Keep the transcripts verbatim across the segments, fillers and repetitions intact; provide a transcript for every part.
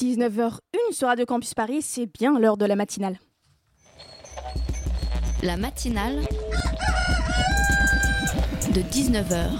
dix-neuf heures une sur Radio Campus Paris, c'est bien l'heure de la matinale. La matinale de dix-neuf heures.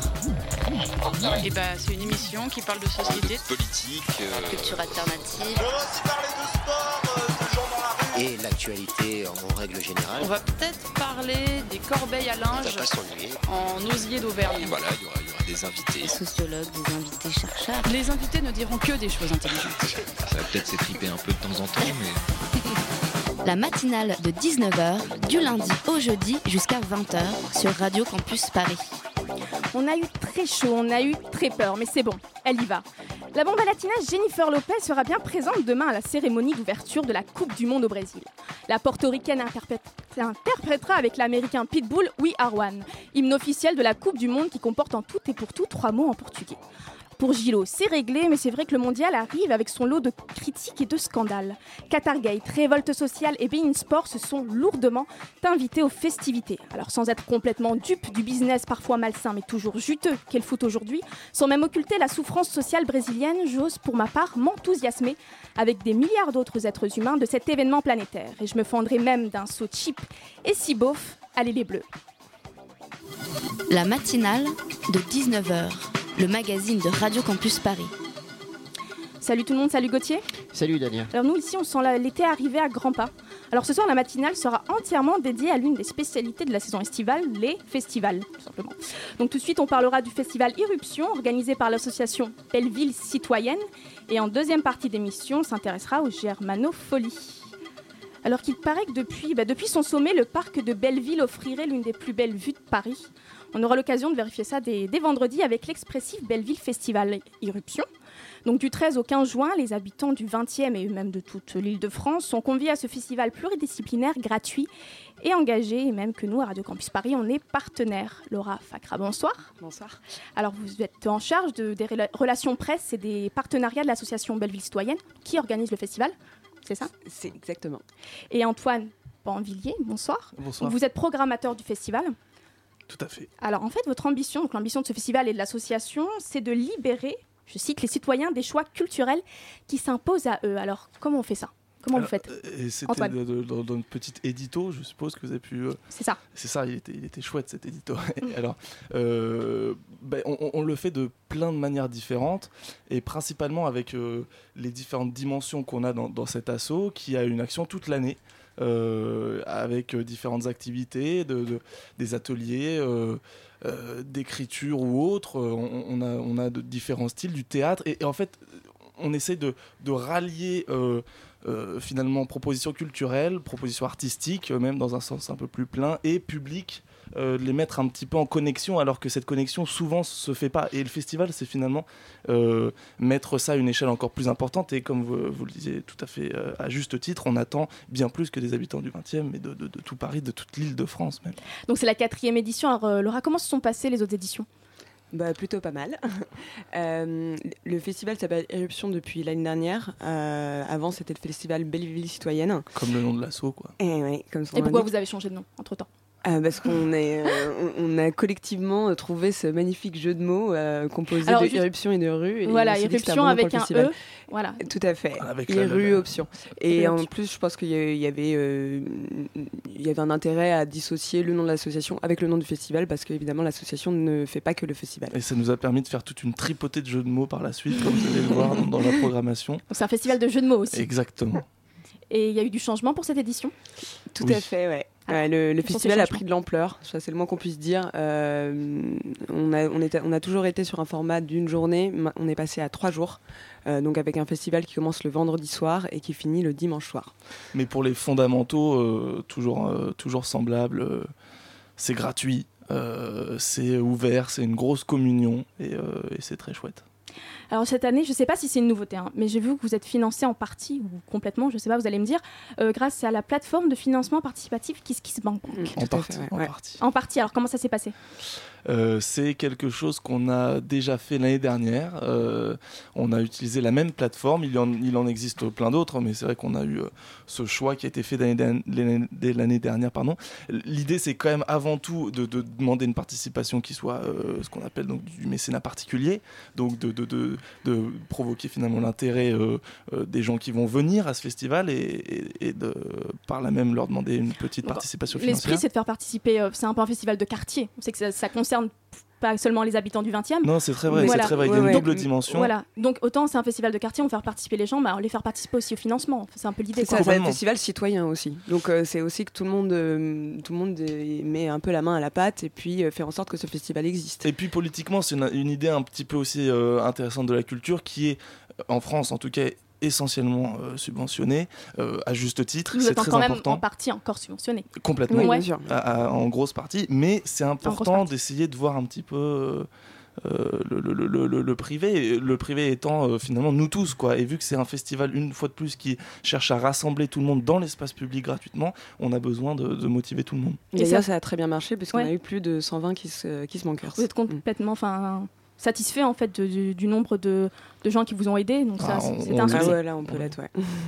Et bah, c'est une émission qui parle de société, de politique, euh... culture alternative. On va aussi parler de sport, euh, de gens dans la rue. Et l'actualité en règle générale. On va peut-être parler des corbeilles à linge on va pas s'ennuyer. en osier d'Auvergne. Et voilà, il y aura, il y aura des invités. Des sociologues, des invités chercheurs. Les invités ne diront que des choses intelligentes. Ça va peut-être s'étriper un peu de temps en temps, mais... La matinale de dix-neuf heures, du lundi au jeudi jusqu'à vingt heures sur Radio Campus Paris. On a eu très chaud, on a eu très peur, mais c'est bon, elle y va. La bomba latina Jennifer Lopez sera bien présente demain à la cérémonie d'ouverture de la Coupe du Monde au Brésil. La portoricaine interprète, interprétera avec l'américain Pitbull We Are One, hymne officiel de la Coupe du Monde qui comporte en tout et pour tout trois mots en portugais. Pour Gilo, c'est réglé, mais c'est vrai que le mondial arrive avec son lot de critiques et de scandales. Qatargate, révolte sociale et beIN Sport se sont lourdement invités aux festivités. Alors sans être complètement dupes du business parfois malsain mais toujours juteux qu'est le foot aujourd'hui, sans même occulter la souffrance sociale brésilienne, j'ose pour ma part m'enthousiasmer avec des milliards d'autres êtres humains de cet événement planétaire. Et je me fendrai même d'un saut cheap et si beauf, allez les bleus. La matinale de dix-neuf heures. Le magazine de Radio Campus Paris. Salut tout le monde, salut Gauthier. Salut Daniel. Alors nous ici on sent l'été arriver à grands pas. Alors ce soir la matinale sera entièrement dédiée à l'une des spécialités de la saison estivale, les festivals tout simplement. Donc tout de suite on parlera du festival Irruption organisé par l'association Belleville Citoyenne et en deuxième partie d'émission on s'intéressera aux germanofolies. Alors qu'il paraît que depuis, bah depuis son sommet, le parc de Belleville offrirait l'une des plus belles vues de Paris. On aura l'occasion de vérifier ça dès, dès vendredi avec l'expressif Belleville Festival Irruption. Donc du treize au quinze juin, les habitants du vingtième et même de toute l'île de France sont conviés à ce festival pluridisciplinaire, gratuit et engagé, et même que nous, à Radio Campus Paris, on est partenaire. Laura Fakra, bonsoir. Bonsoir. Alors vous êtes en charge de, des relations presse et des partenariats de l'association Belleville Citoyenne qui organise le festival. C'est ça ? C'est exactement. Et Antoine Panvillier, bonsoir. Bonsoir. Donc, vous êtes programmateur du festival. Tout à fait. Alors en fait, votre ambition, donc l'ambition de ce festival et de l'association, c'est de libérer, je cite, les citoyens des choix culturels qui s'imposent à eux. Alors comment on fait ça ? Comment Alors, vous faites ? Et c'était de, de, dans, dans une petite édito, je suppose que vous avez pu... Euh, c'est ça. C'est ça, il était, il était chouette cet édito. Alors, euh, ben, on, on le fait de plein de manières différentes et principalement avec euh, les différentes dimensions qu'on a dans, dans cet asso qui a une action toute l'année. Euh, avec euh, différentes activités, de, de, des ateliers euh, euh, d'écriture ou autres. On, on, a, on a de différents styles, du théâtre. Et, et en fait, on essaie de, de rallier euh, euh, finalement propositions culturelles, propositions artistiques, euh, même dans un sens un peu plus plein, et public. Euh, de les mettre un petit peu en connexion alors que cette connexion souvent se fait pas et le festival c'est finalement euh, mettre ça à une échelle encore plus importante et comme vous, vous le disiez tout à fait euh, à juste titre on attend bien plus que des habitants du vingtième mais de, de, de tout Paris, de toute l'île de France même. Donc c'est la quatrième édition. Alors euh, Laura, comment se sont passées les autres éditions ? Bah, plutôt pas mal. euh, le festival s'appelle Irruption depuis l'année dernière. Euh, avant, c'était le festival Belleville Citoyenne. Comme le nom de l'asso, quoi. Et, ouais, comme son et pourquoi indique. vous avez changé de nom entre-temps ? Euh, parce qu'on est, euh, on, on a collectivement trouvé ce magnifique jeu de mots euh, composé Alors, de juste... irruption et de rue. Et voilà, irruption avec un E. Voilà. Tout à fait. Avec Irruption. Et et en option. plus, je pense qu'il y avait, euh, il y avait un intérêt à dissocier le nom de l'association avec le nom du festival parce qu'évidemment, l'association ne fait pas que le festival. Et ça nous a permis de faire toute une tripotée de jeux de mots par la suite, comme vous allez le voir dans, dans la programmation. Donc c'est un festival de jeux de mots aussi. Exactement. Et il y a eu du changement pour cette édition ? Tout oui. à fait, ouais. Ah, ouais le le festival a pris de l'ampleur, ça c'est le moins qu'on puisse dire. Euh, on, a, on, était, on a toujours été sur un format d'une journée, on est passé à trois jours, euh, donc avec un festival qui commence le vendredi soir et qui finit le dimanche soir. Mais pour les fondamentaux, euh, toujours, euh, toujours semblable, euh, c'est gratuit, euh, c'est ouvert, c'est une grosse communion et, euh, et c'est très chouette. Alors cette année, je ne sais pas si c'est une nouveauté, hein, mais j'ai vu que vous êtes financé en partie, ou complètement, je ne sais pas, vous allez me dire, euh, grâce à la plateforme de financement participatif KissKissBank. Mmh, En tout à partie, fait, ouais, en ouais. partie. En partie, alors comment ça s'est passé ? Euh, c'est quelque chose qu'on a déjà fait l'année dernière. Euh, on a utilisé la même plateforme. Il en, il en existe plein d'autres, mais c'est vrai qu'on a eu euh, ce choix qui a été fait d'année, l'année, dès l'année dernière. Pardon. L'idée, c'est quand même avant tout de, de demander une participation qui soit euh, ce qu'on appelle donc du mécénat particulier, donc de, de, de, de provoquer finalement l'intérêt euh, euh, des gens qui vont venir à ce festival et, et, et de, par là même leur demander une petite participation financière. L'esprit, c'est de faire participer, euh, c'est un peu un festival de quartier. On sait que ça, ça concerne pas seulement les habitants du vingtième. Non, c'est très vrai, voilà. c'est très vrai. Il y a Ouais, une ouais. double dimension. Voilà. Donc autant c'est un festival de quartier, on fait participer les gens, bah, on les faire participer aussi au financement. C'est un peu l'idée. C'est quoi. ça, c'est un Complètement. festival citoyen aussi. Donc euh, c'est aussi que tout le monde, euh, tout le monde euh, met un peu la main à la pâte et puis euh, fait en sorte que ce festival existe. Et puis politiquement, c'est une, une idée un petit peu aussi euh, intéressante de la culture qui est, en France en tout cas, essentiellement euh, subventionnée, euh, à juste titre. Vous C'est êtes très quand même important. en partie encore subventionné. Complètement. Oui, Ouais. bien sûr. À- à- en grosse partie, mais c'est grosse important partie. d'essayer de voir un petit peu euh, euh, le, le- le- le- le privé, le privé étant euh, finalement nous tous, quoi. Et vu que c'est un festival une fois de plus qui cherche à rassembler tout le monde dans l'espace public gratuitement, on a besoin de, de motiver tout le monde. Et D'ailleurs, ça- ça a très bien marché puisqu'on Ouais. a eu plus de cent vingt qui se, qui se manquèrent. Vous êtes complètement, enfin, satisfait en fait de- du, du nombre de, de gens qui vous ont aidé. Donc ça, Ah, c'est on- c'est on un le Ah succès. sait. ouais, là on peut l'être, ouais.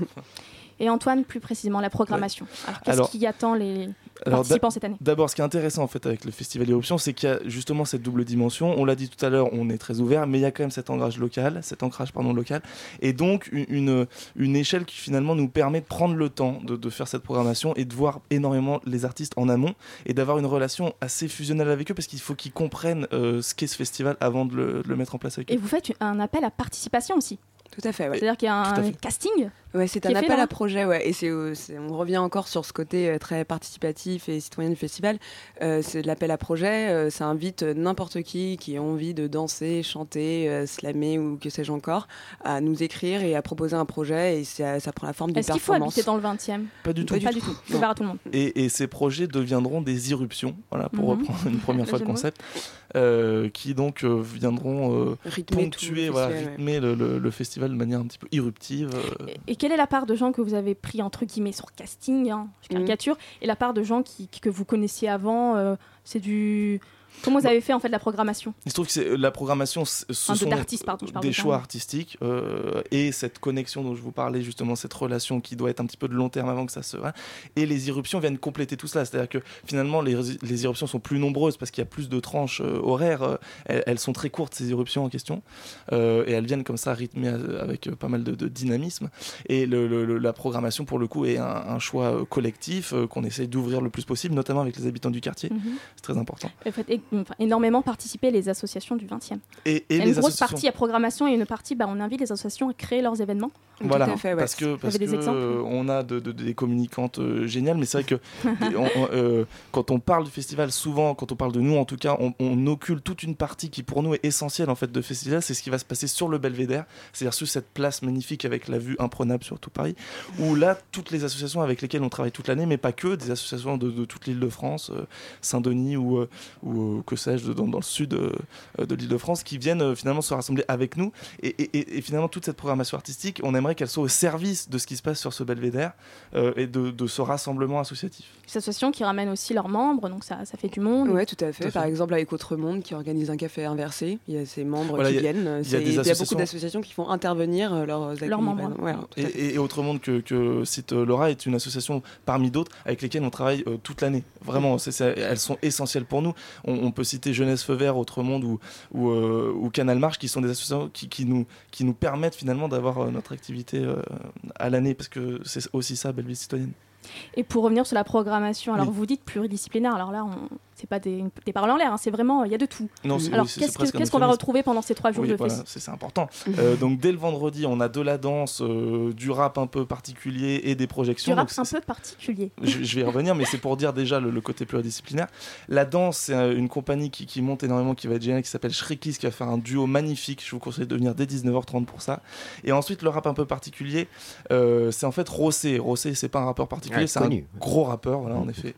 Et Antoine, plus précisément, la programmation. Alors qu'est-ce Alors- qui attend les Alors, participants cette année? D'abord, ce qui est intéressant en fait avec le festival Éruption, c'est qu'il y a justement cette double dimension. On l'a dit tout à l'heure, on est très ouvert, mais il y a quand même cet ancrage local, cet ancrage pardon local, et donc une, une, une échelle qui finalement nous permet de prendre le temps de, de faire cette programmation et de voir énormément les artistes en amont et d'avoir une relation assez fusionnelle avec eux parce qu'il faut qu'ils comprennent euh, ce qu'est ce festival avant de le, de le mettre en place avec Et eux. vous faites un appel à participation aussi. Tout à fait, ouais. C'est-à-dire qu'il y a Tout à un fait. casting. Ouais, c'est qui un est fait, appel là. à projet, ouais. Et c'est, euh, c'est- on revient encore sur ce côté euh, très participatif et citoyen du festival. Euh, c'est de l'appel à projet. euh, ça invite euh, n'importe qui qui a envie de danser, chanter, euh, slammer ou que sais-je encore, à nous écrire et à proposer un projet. Et ça, ça prend la forme d'une Est-ce qu'il faut performance. habiter dans le vingtième? Pas du tout. Pas du tout. Non. Ouvert à tout le monde. Et, et ces projets deviendront des irruptions, voilà, pour Mhm. reprendre une première Le fois jeu le de mots. concept, euh, qui donc euh, viendront euh, Rythmer tout ponctuer, le voilà, festival, ouais. rythmer le, le- le festival de manière un petit peu irruptive. euh. Et, et quelle est la part de gens que vous avez pris entre guillemets sur casting, hein, je caricature, et la part de gens qui, que vous connaissiez avant? euh, C'est du. Comment vous avez fait en fait la programmation? Il se trouve que c'est, la programmation, ce Enfin, de- sont d'artistes, pardon, je parle des de choix termes. artistiques euh, et cette connexion dont je vous parlais, justement, cette relation qui doit être un petit peu de long terme avant que ça se... Et les irruptions viennent compléter tout cela. C'est-à-dire que finalement, les, les irruptions sont plus nombreuses parce qu'il y a plus de tranches euh, horaires. euh, elles, elles sont très courtes, ces irruptions en question. Euh, et elles viennent comme ça rythmées euh, avec euh, pas mal de, de dynamisme. Et le, le- le- la programmation, pour le coup, est un, un choix euh, collectif euh, qu'on essaye d'ouvrir le plus possible, notamment avec les habitants du quartier. Mhm. C'est très important. Vous faites é- enfin, énormément participer les associations du vingtième. Et, et Il y a les une grosse associations. partie à programmation et une partie, bah, on invite les associations à créer leurs événements. Tout Voilà, à fait, ouais. parce que, parce avez des que, exemples euh, on a de, de- des communicantes euh, géniales, mais c'est vrai que on- on, euh, quand on parle du festival, souvent, quand on parle de nous en tout cas, on, on occulte toute une partie qui pour nous est essentielle en fait de festival, c'est ce qui va se passer sur le Belvédère, c'est-à-dire sur cette place magnifique avec la vue imprenable sur tout Paris, où là, toutes les associations avec lesquelles on travaille toute l'année, mais pas que, des associations de, de toute l'île de France, euh, Saint-Denis ou, euh, ou euh, que sais-je, dans, dans le sud euh, de l'île de France, qui viennent euh, finalement se rassembler avec nous, et, et- et- et finalement toute cette programmation artistique, on aimerait qu'elle soit au service de ce qui se passe sur ce Belvédère euh, et de, de ce rassemblement associatif. Des associations qui ramènent aussi leurs membres, donc ça, ça fait du monde. Ouais, tout à fait. Tout à Par fait. exemple, avec Autre Monde qui organise un café inversé, il y a ses membres Voilà, qui il y a- viennent. il y a C'est- des il y a associations- beaucoup d'associations qui font intervenir euh, leurs accueillis. membres. Voilà, tout à fait. Et, et Autre Monde que, que cite euh, Laura est une association parmi d'autres avec lesquelles on travaille euh, toute l'année. Vraiment, c'est, c'est- elles sont essentielles pour nous. On, on peut citer Jeunesse Feu Vert, Autre Monde ou, ou, euh, ou Canal Marche qui sont des associations qui, qui, nous, qui nous permettent finalement d'avoir euh, notre activité euh, à l'année parce que c'est aussi ça, Belle Ville Citoyenne. Et pour revenir sur la programmation, alors Oui. vous dites pluridisciplinaire, alors là, on... c'est pas des, des paroles en l'air, hein, c'est vraiment, il y a de tout. Non, c'est, Alors oui, c'est- qu'est-ce, c'est presque que- un qu'est-ce qu'on va euphémisme. retrouver pendant ces trois jours Oui, de voilà, festival? c'est, c'est important. Euh, donc dès le vendredi, on a de la danse, euh, du rap un peu particulier et des projections. Du rap Donc, c'est- un peu particulier. je, je vais y revenir, mais c'est pour dire déjà le, le côté pluridisciplinaire. La danse, c'est euh, une compagnie qui, qui monte énormément, qui va être géniale, qui s'appelle Shrikis, qui va faire un duo magnifique. Je vous conseille de venir dès dix-neuf heures trente pour ça. Et ensuite, le rap un peu particulier, euh, c'est en fait Rossé. Rossé, c'est pas un rappeur particulier, Ouais, c'est connu. un gros rappeur, voilà, en effet.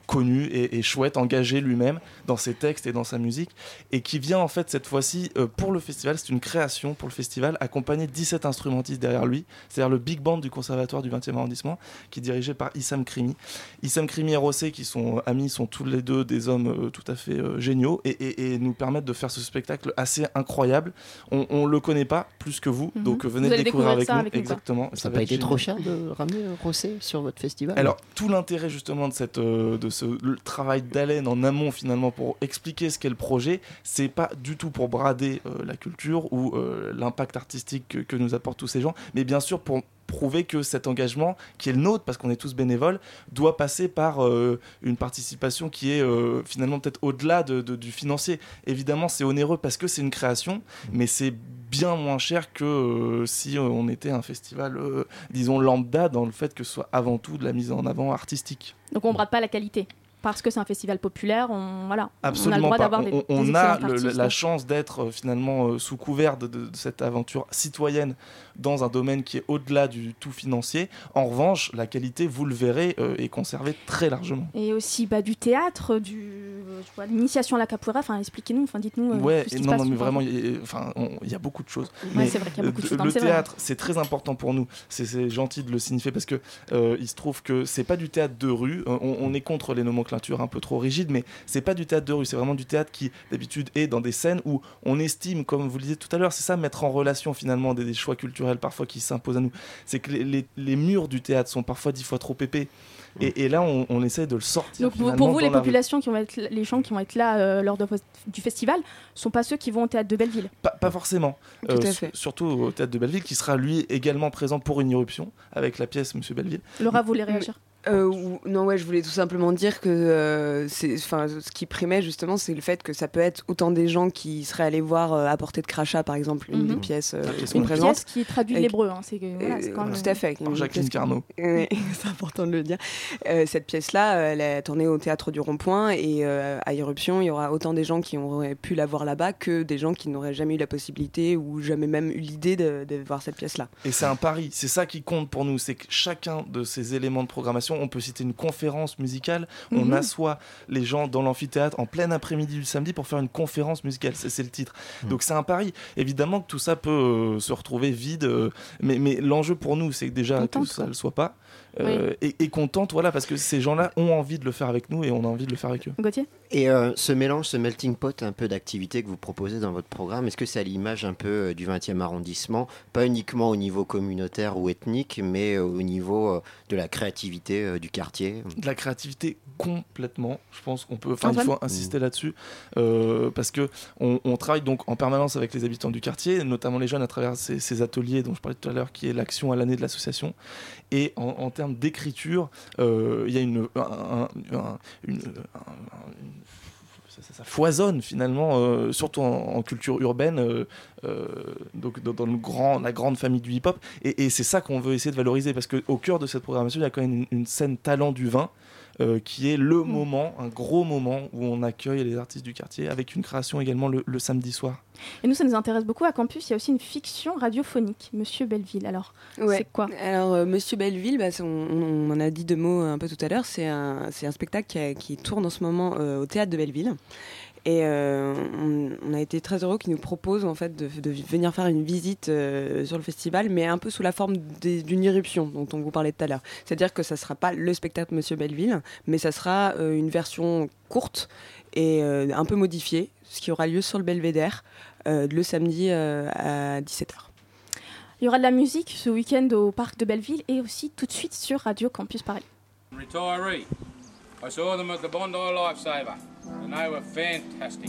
connu et, et chouette, engagé lui-même dans ses textes et dans sa musique, et qui vient en fait cette fois-ci euh, pour le festival, c'est une création pour le festival, accompagné de dix-sept instrumentistes derrière lui, c'est-à-dire le big band du conservatoire du vingtième arrondissement, qui est dirigé par Issam Krimi. Issam Krimi et Rossé, qui sont amis, sont tous les deux des hommes euh, tout à fait euh, géniaux, et, et, et nous permettent de faire ce spectacle assez incroyable. On, on le connaît pas plus que vous, mm-hmm. donc euh, venez le découvrir avec nous. Avec Exactement. Ça n'a pas été génial. Trop cher de ramener Rossé sur votre festival? Alors, tout l'intérêt justement de, cette, euh, de ce le travail d'haleine en amont finalement pour expliquer ce qu'est le projet, c'est pas du tout pour brader euh, la culture ou euh, l'impact artistique que, que nous apportent tous ces gens, mais bien sûr pour prouver que cet engagement, qui est le nôtre, parce qu'on est tous bénévoles, doit passer par euh, une participation qui est euh, finalement peut-être au-delà de, de, du financier. Évidemment, c'est onéreux parce que c'est une création, mais c'est bien moins cher que euh, si euh, on était un festival, euh, disons, lambda, dans le fait que ce soit avant tout de la mise en avant artistique. Donc on ne brade pas la qualité parce que c'est un festival populaire, on, voilà, Absolument on a le droit pas. d'avoir on, des, on des a le, la chance d'être euh, finalement euh, sous couvert de, de, de cette aventure citoyenne dans un domaine qui est au-delà du tout financier. En revanche, la qualité, vous le verrez, euh, est conservée très largement. Et aussi bah, du théâtre, du, je vois, l'initiation à la capoeira, enfin expliquez-nous, enfin dites-nous. Euh, ouais, tout ce et qui non, se passe, non, mais vraiment, il y, y a beaucoup de choses. Ouais, mais c'est vrai qu'il y a beaucoup de choses. Le c'est théâtre, vrai. c'est très important pour nous. C'est, c'est gentil de le signifier parce que euh, il se trouve que c'est pas du théâtre de rue. On, on est contre les nomenclatures un peu trop rigides, mais c'est pas du théâtre de rue. C'est vraiment du théâtre qui d'habitude est dans des scènes où on estime, comme vous le disiez tout à l'heure, c'est ça, mettre en relation finalement des, des choix culturels parfois qui s'imposent à nous. C'est que les, les, les murs du théâtre sont parfois dix fois trop épais. Et, et là, on, on essaie de le sortir. Donc pour vous, les populations qui vont être, les gens qui vont être là euh, lors de, du festival, sont pas ceux qui vont au théâtre de Belleville. Pas, pas forcément. Tout euh, à fait. Surtout au théâtre de Belleville, qui sera lui également présent pour une irruption avec la pièce Monsieur Belleville. Laura, vous voulez réagir? Euh, ou, non, ouais, je voulais tout simplement dire que euh, c'est, ce qui primait justement, c'est le fait que ça peut être autant des gens qui seraient allés voir euh, à portée de crachat, par exemple, une mm-hmm. des pièces euh, pièce une présente. pièce qui traduit l'hébreu. Hein, c'est, que, voilà, c'est quand même... Tout à fait. Par Jacqueline Carnot. Oui, c'est important de le dire. Euh, cette pièce-là, elle a tourné au Théâtre du Rond-Point et euh, à Irruption, il y aura autant des gens qui auraient pu la voir là-bas que des gens qui n'auraient jamais eu la possibilité ou jamais même eu l'idée de, de voir cette pièce-là. Et c'est un pari. C'est ça qui compte pour nous. C'est que chacun de ces éléments de programmation, on peut citer une conférence musicale, mmh. on assoit les gens dans l'amphithéâtre en plein après-midi du samedi pour faire une conférence musicale, c'est, c'est le titre. Mmh. Donc c'est un pari. Évidemment que tout ça peut euh, se retrouver vide, euh, mais, mais l'enjeu pour nous, c'est que déjà contente, que ça ne le soit pas, euh, oui. et, et contente, voilà, parce que ces gens-là ont envie de le faire avec nous et on a envie de le faire avec eux. Gauthier ? Et euh, ce mélange, ce melting pot un peu d'activités que vous proposez dans votre programme, est-ce que c'est à l'image un peu euh, du vingtième arrondissement, pas uniquement au niveau communautaire ou ethnique, mais euh, au niveau euh, de la créativité euh, du quartier ? De la créativité complètement, je pense qu'on peut, enfin il faut insister mmh. là-dessus, euh, parce que on, on travaille donc en permanence avec les habitants du quartier, notamment les jeunes à travers ces, ces ateliers dont je parlais tout à l'heure, qui est l'action à l'année de l'association. Et en, en termes d'écriture, il euh, y a une, un, un, un, une, un, une Ça, ça, ça foisonne finalement, euh, surtout en, en culture urbaine, euh, euh, donc dans, dans le grand, la grande famille du hip-hop. Et, et c'est ça qu'on veut essayer de valoriser, parce qu'au cœur de cette programmation, il y a quand même une, une scène talent du vin, euh, qui est le mmh. moment, un gros moment où on accueille les artistes du quartier, avec une création également le, le samedi soir. Et nous, ça nous intéresse beaucoup à Campus. Il y a aussi une fiction radiophonique, Monsieur Belleville. Alors, ouais. c'est quoi ? Alors, euh, Monsieur Belleville, bah, on, on en a dit deux mots un peu tout à l'heure. C'est un, c'est un spectacle qui, a, qui tourne en ce moment euh, au Théâtre de Belleville. Et euh, on, on a été très heureux qu'ils nous proposent en fait, de, de venir faire une visite euh, sur le festival, mais un peu sous la forme des, d'une irruption dont on vous parlait tout à l'heure. C'est-à-dire que ça ne sera pas le spectacle Monsieur Belleville, mais ça sera euh, une version courte et euh, un peu modifiée, ce qui aura lieu sur le Belvédère euh, le samedi euh, à dix-sept heures. Il y aura de la musique ce week-end au parc de Belleville et aussi tout de suite sur Radio Campus Paris. Retiree. I saw them at the Bondi Lifesaver, and they were fantastic.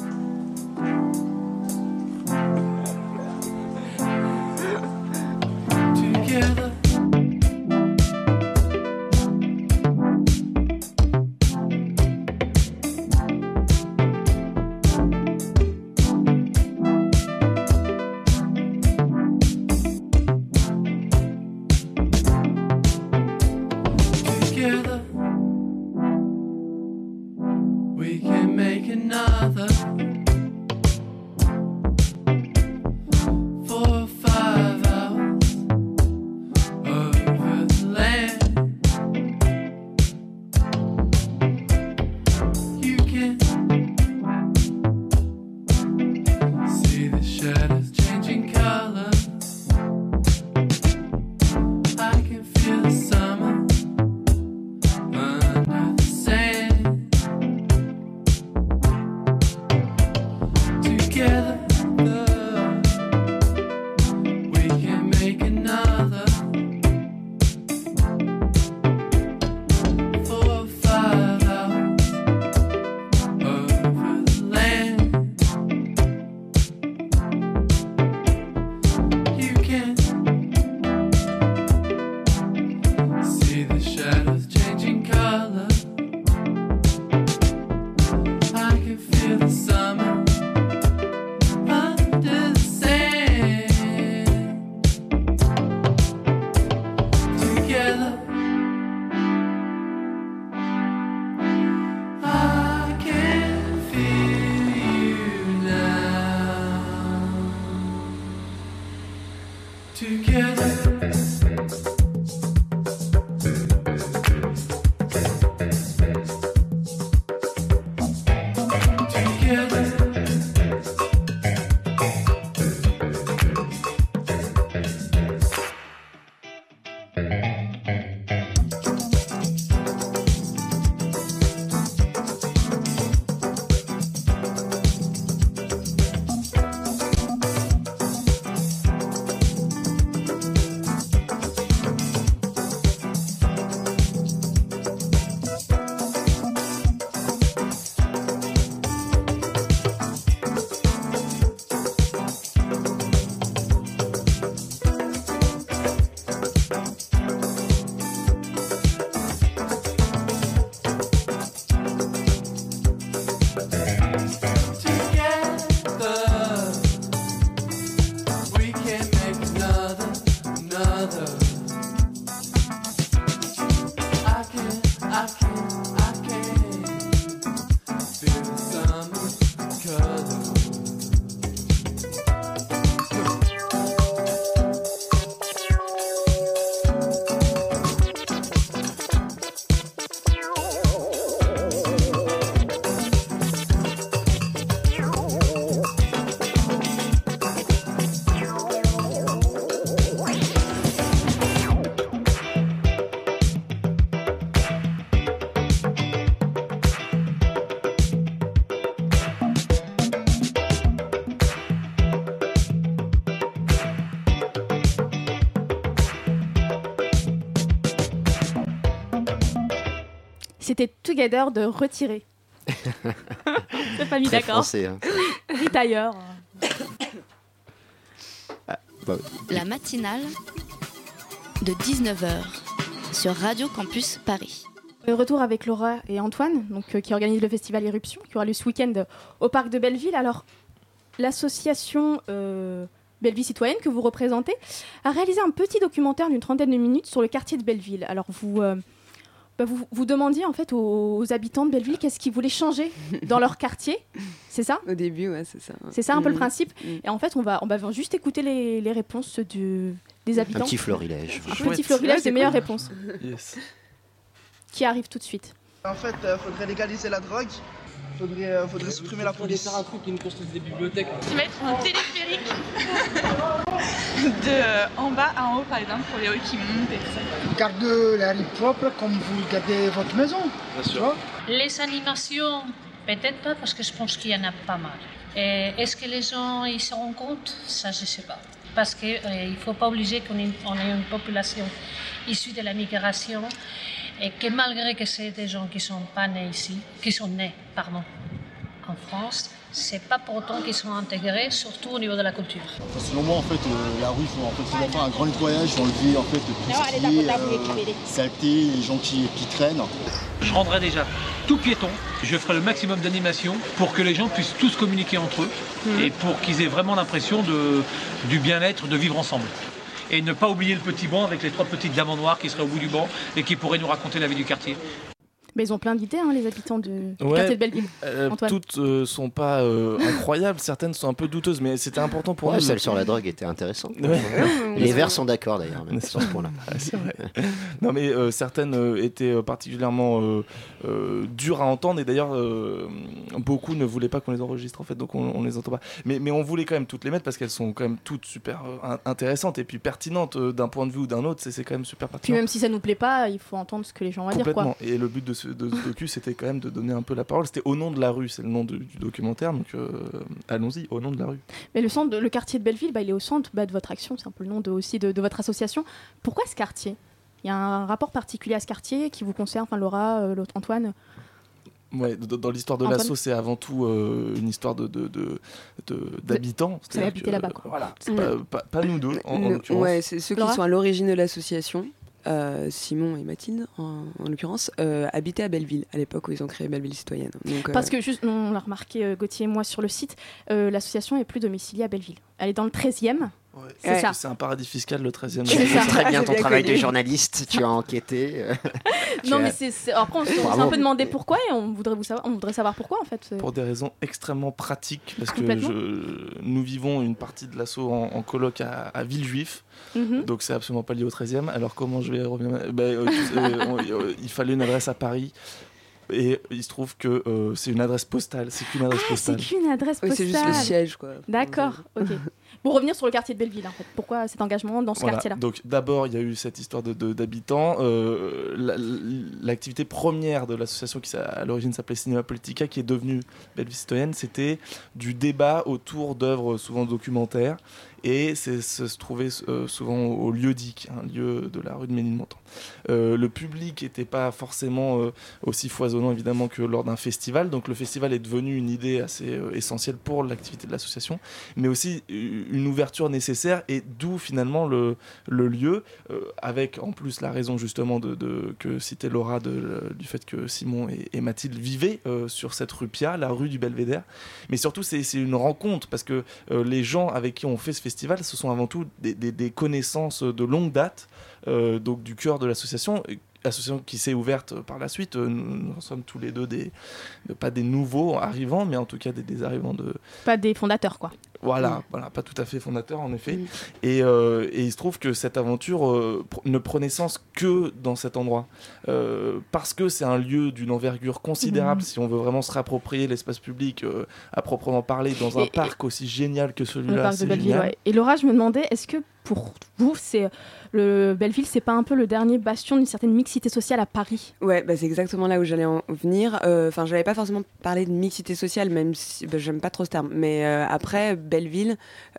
Together. C'était Together de Retiré. C'est pas mis Très d'accord. français, hein. Vite ailleurs. Ah, bah, La matinale de dix-neuf heures sur Radio Campus Paris. Retour avec Laura et Antoine, donc, euh, qui organisent le festival Éruption, qui aura lieu ce week-end au parc de Belleville. Alors, l'association euh, Belleville Citoyenne, que vous représentez, a réalisé un petit documentaire d'une trentaine de minutes sur le quartier de Belleville. Alors, vous, euh, bah, vous, vous demandiez en fait aux, aux habitants de Belleville qu'est-ce qu'ils voulaient changer dans leur quartier, c'est ça ? Au début, ouais, c'est ça. C'est ça un peu Mmh. le principe. Mmh. Et en fait, on va, on va juste écouter les, les réponses du, des habitants. un petit florilège. Un Chouette. petit florilège Ouais, c'est des meilleures cool. réponses Yes. qui arrivent tout de suite. En fait, il faudrait légaliser la drogue. Faudrait, euh, faudrait supprimer la police. un truc qui nous construise des bibliothèques. Tu mettre un téléphérique de euh, en bas à en haut, par exemple, pour les hauts qui montent et tout ça. Garde la rue propre comme vous gardez votre maison. Bien tu sûr. vois. Les animations, peut-être pas, parce que je pense qu'il y en a pas mal. Et est-ce que les gens ils se rendent compte? Ça, je ne sais pas. Parce qu'il euh, ne faut pas obliger qu'on ait, on ait une population issue de la migration et que malgré que c'est des gens qui ne sont pas nés ici, qui sont nés, pardon, en France, c'est pas pour autant qu'ils sont intégrés, surtout au niveau de la culture. Selon moi, en fait, euh, la rue, il faut, en fait, faut en faire un grand nettoyage, enlever en fait tout ce qui est euh, saleté, les gens qui, qui traînent. Je rendrai déjà tout piéton. Je ferai le maximum d'animation pour que les gens puissent tous communiquer entre eux mmh. et pour qu'ils aient vraiment l'impression de, du bien-être, de vivre ensemble. Et ne pas oublier le petit banc avec les trois petites dames noires qui seraient au bout du banc et qui pourraient nous raconter la vie du quartier. Mais ils ont plein d'idées, hein, les habitants de, du Ouais, quartier de Belleville. Euh, Antoine. toutes euh, sont pas euh, incroyables, certaines sont un peu douteuses, mais c'était important pour Ouais, nous. celle sur la drogue était intéressante. Ouais. Les Verts sont d'accord d'ailleurs, même N'est-ce sur ce point-là. Ah, c'est vrai. Non, mais euh, certaines euh, étaient euh, particulièrement euh, euh, dures à entendre, et d'ailleurs, euh, beaucoup ne voulaient pas qu'on les enregistre, en fait, donc on, on les entend pas. Mais, mais on voulait quand même toutes les mettre parce qu'elles sont quand même toutes super euh, intéressantes et puis pertinentes euh, d'un point de vue ou d'un autre, c'est, c'est quand même super Puis pertinent. même si ça nous plaît pas, il faut entendre ce que les gens vont dire, quoi. Complètement. Et le but de ce, de ce docu, c'était quand même de donner un peu la parole. C'était Au nom de la rue, c'est le nom de- du documentaire, donc euh, allons-y, Au nom de la rue. Mais le centre, de- le quartier de Belleville, bah, il est au centre bah, de votre action, c'est un peu le nom de, aussi de, de votre association. Pourquoi ce quartier ? Il y a un rapport particulier à ce quartier qui vous concerne, enfin Laura, euh, l'autre Antoine. Ouais, dans, dans l'histoire de Antoine. l'asso, c'est avant tout euh, une histoire de, de, de, de- d'habitants. Vous avez C'est-à-dire habité que, là-bas, quoi. Voilà, c'est Mm. pas, pas, pas nous deux, en, en Nous- l'occurrence. ouais, c'est ceux qui Laura sont à l'origine de l'association. euh, Simon et Mathilde, en, en l'occurrence, euh, habitaient à Belleville, à l'époque où ils ont créé Belleville Citoyenne. Donc, euh, Parce que, juste, on l'a remarqué, euh, Gauthier et moi, sur le site, euh, l'association est plus domiciliée à Belleville. Elle est dans le treizième. Ouais, c'est parce ça. que C'est un paradis fiscal, le treizième. C'est ça. Très bien C'est ton bien travail de connu. journaliste, tu as enquêté. euh, tu Non, as- mais c'est, c'est- après, on, s'est- on s'est Bravo. un peu demandé pourquoi et on voudrait, vous savoir, on voudrait savoir pourquoi, en fait. Pour des raisons extrêmement pratiques, parce que Complètement. je, nous vivons une partie de l'asso en, en coloc à, à Villejuif, Mhm. donc c'est absolument pas lié au treizième. Alors comment je vais revenir ben, euh, tu- euh, on- euh, Il fallait une adresse à Paris. Et il se trouve que euh, c'est une adresse postale, c'est qu'une adresse Ah, c'est postale. qu'une adresse oui, postale. c'est juste le siège, quoi. D'accord, ok. Pour revenir sur le quartier de Belleville, en fait, pourquoi cet engagement dans ce Voilà. quartier-là ? Donc d'abord, il y a eu cette histoire de, de- d'habitants. Euh, la- l'activité première de l'association qui s'a- à l'origine s'appelait Cinéma Politica, qui est devenue Belleville Citoyenne, c'était du débat autour d'œuvres souvent documentaires. Et c'est, ça se trouvait euh, souvent au lieu D I C, un lieu de la rue de Ménilmontant. Euh, le public n'était pas forcément euh, aussi foisonnant évidemment que lors d'un festival, donc le festival est devenu une idée assez euh, essentielle pour l'activité de l'association, mais aussi une ouverture nécessaire, et d'où finalement le, le lieu, euh, avec en plus la raison justement de, de, que citait Laura de, du fait que Simon et, et Mathilde vivaient euh, sur cette rue Pia, la rue du Belvédère, mais surtout c'est, c'est une rencontre, parce que euh, les gens avec qui on fait ce festival, ce sont avant tout des, des, des connaissances de longue date, euh, donc du cœur de l'association, association qui s'est ouverte par la suite. Nous, nous sommes tous les deux des, pas des nouveaux arrivants, mais en tout cas des, des arrivants de... Pas des fondateurs, quoi. Voilà, Mmh. voilà, pas tout à fait fondateur en effet. Mmh. Et, euh, et il se trouve que cette aventure euh, pr- ne prenait sens que dans cet endroit. Euh, parce que c'est un lieu d'une envergure considérable, Mmh. si on veut vraiment se réapproprier l'espace public euh, à proprement parler, dans un Et- parc aussi génial que Le celui-là. parc de c'est Belleville, génial. ouais. Et Laura, je me demandais, est-ce que pour vous, c'est le Belleville, c'est pas un peu le dernier bastion d'une certaine mixité sociale à Paris ? Ouais, bah c'est exactement là où j'allais en venir. Enfin, euh, j'avais pas forcément parlé de mixité sociale, même si bah, j'aime pas trop ce terme. Mais euh, après, Belleville,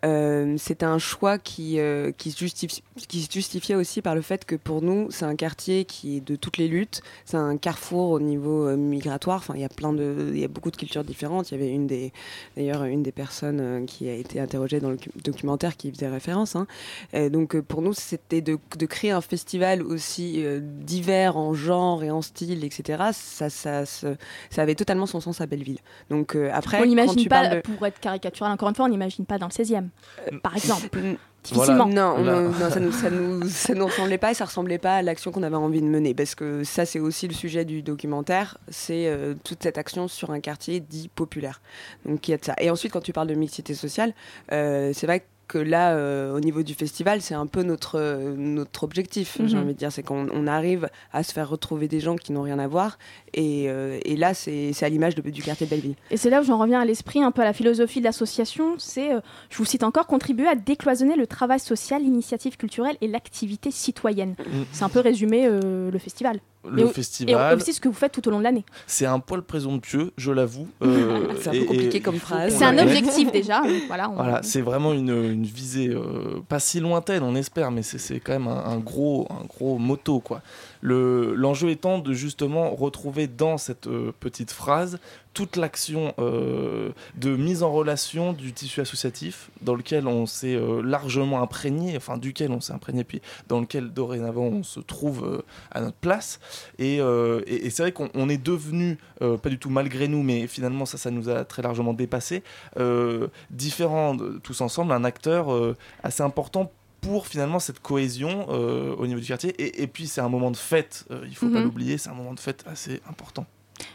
euh, c'était un choix qui, euh, qui, se justifie, qui se justifiait aussi par le fait que pour nous, c'est un quartier qui est de toutes les luttes. C'est un carrefour au niveau euh, migratoire. Enfin, il y a plein de, il y a beaucoup de cultures différentes. Il y avait une des, d'ailleurs, une des personnes euh, qui a été interrogée dans le documentaire qui y faisait référence. Hein. Et donc, euh, pour nous, c'était de, de créer un festival aussi euh, divers en genre et en style, et cetera. Ça, ça, ça, ça avait totalement son sens à Belleville. Donc, euh, après, on n'imagine quand tu pas, parles de... pour être caricatural, encore une fois, on n'imagine pas dans le seizième, euh, par exemple. Difficilement. Voilà. Non, non, non, ça nous, ça nous, ça nous ressemblait pas et ça ressemblait pas à l'action qu'on avait envie de mener, parce que ça, c'est aussi le sujet du documentaire, c'est euh, toute cette action sur un quartier dit populaire. Donc il y a de ça. Et ensuite, quand tu parles de mixité sociale, euh, c'est vrai que que là, euh, au niveau du festival, c'est un peu notre, euh, notre objectif, mm-hmm. j'ai envie de dire. C'est qu'on on arrive à se faire retrouver des gens qui n'ont rien à voir. Et, euh, et là, c'est, c'est à l'image de, du quartier de Belleville. Et c'est là où j'en reviens à l'esprit, un peu à la philosophie de l'association. C'est, euh, je vous cite encore, contribuer à décloisonner le travail social, l'initiative culturelle et l'activité citoyenne. Mm. C'est un peu résumé euh, le festival. Le et, festival. Et aussi ce que vous faites tout au long de l'année. C'est un poil présomptueux, je l'avoue. Euh, c'est un peu compliqué et, comme phrase. C'est un objectif déjà. Voilà, on... voilà, c'est vraiment une, une visée euh, pas si lointaine, on espère, mais c'est, c'est quand même un, un, gros, un gros motto, quoi. Le, l'enjeu étant de justement retrouver dans cette euh, petite phrase toute l'action euh, de mise en relation du tissu associatif dans lequel on s'est euh, largement imprégné, enfin duquel on s'est imprégné, puis dans lequel dorénavant on se trouve euh, à notre place. Et, euh, et, et c'est vrai qu'on on est devenu, euh, pas du tout malgré nous, mais finalement ça, ça nous a très largement dépassé, euh, différents de, tous ensemble, un acteur euh, assez important pour finalement cette cohésion euh, au niveau du quartier. Et, et puis c'est un moment de fête, euh, il ne faut mm-hmm. pas l'oublier, c'est un moment de fête assez important. Gauthier ?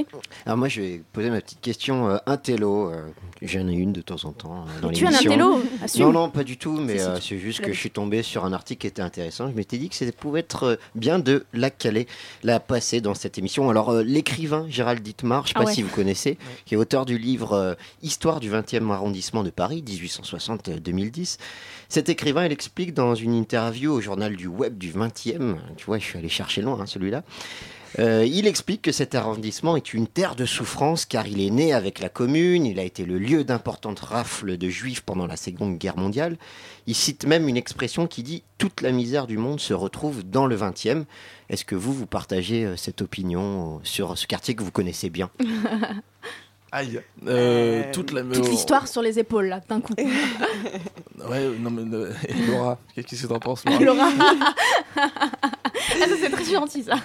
Alors moi je vais poser ma petite question euh, intello, euh, j'en ai une de temps en temps euh, dans tu l'émission. Tu es un intello ? Assume. Non non pas du tout, mais si, si, euh, c'est juste que je suis tombé sur un article qui était intéressant. Je m'étais dit que ça pouvait être bien de la caler, la passer dans cette émission. Alors euh, l'écrivain Gérald Dittmar, je ne sais ah pas ouais. si vous connaissez, ouais. qui est auteur du livre euh, Histoire du vingtième arrondissement de Paris, dix-huit cent soixante à deux mille dix. Cet écrivain, il explique dans une interview au journal du web du vingtième, tu vois je suis allé chercher loin hein, celui-là, Euh, il explique que cet arrondissement est une terre de souffrance car il est né avec la commune, il a été le lieu d'importantes rafles de juifs pendant la Seconde Guerre mondiale. Il cite même une expression qui dit « toute la misère du monde se retrouve dans le vingtième ». Est-ce que vous, vous partagez euh, cette opinion sur ce quartier que vous connaissez bien ? Aïe, euh, euh, toute, la... toute l'histoire sur les épaules là, d'un coup. Ouais, non mais euh, et Laura, qu'est-ce que t'en penses, Laura ? Laura. Ah, ça c'est très gentil ça.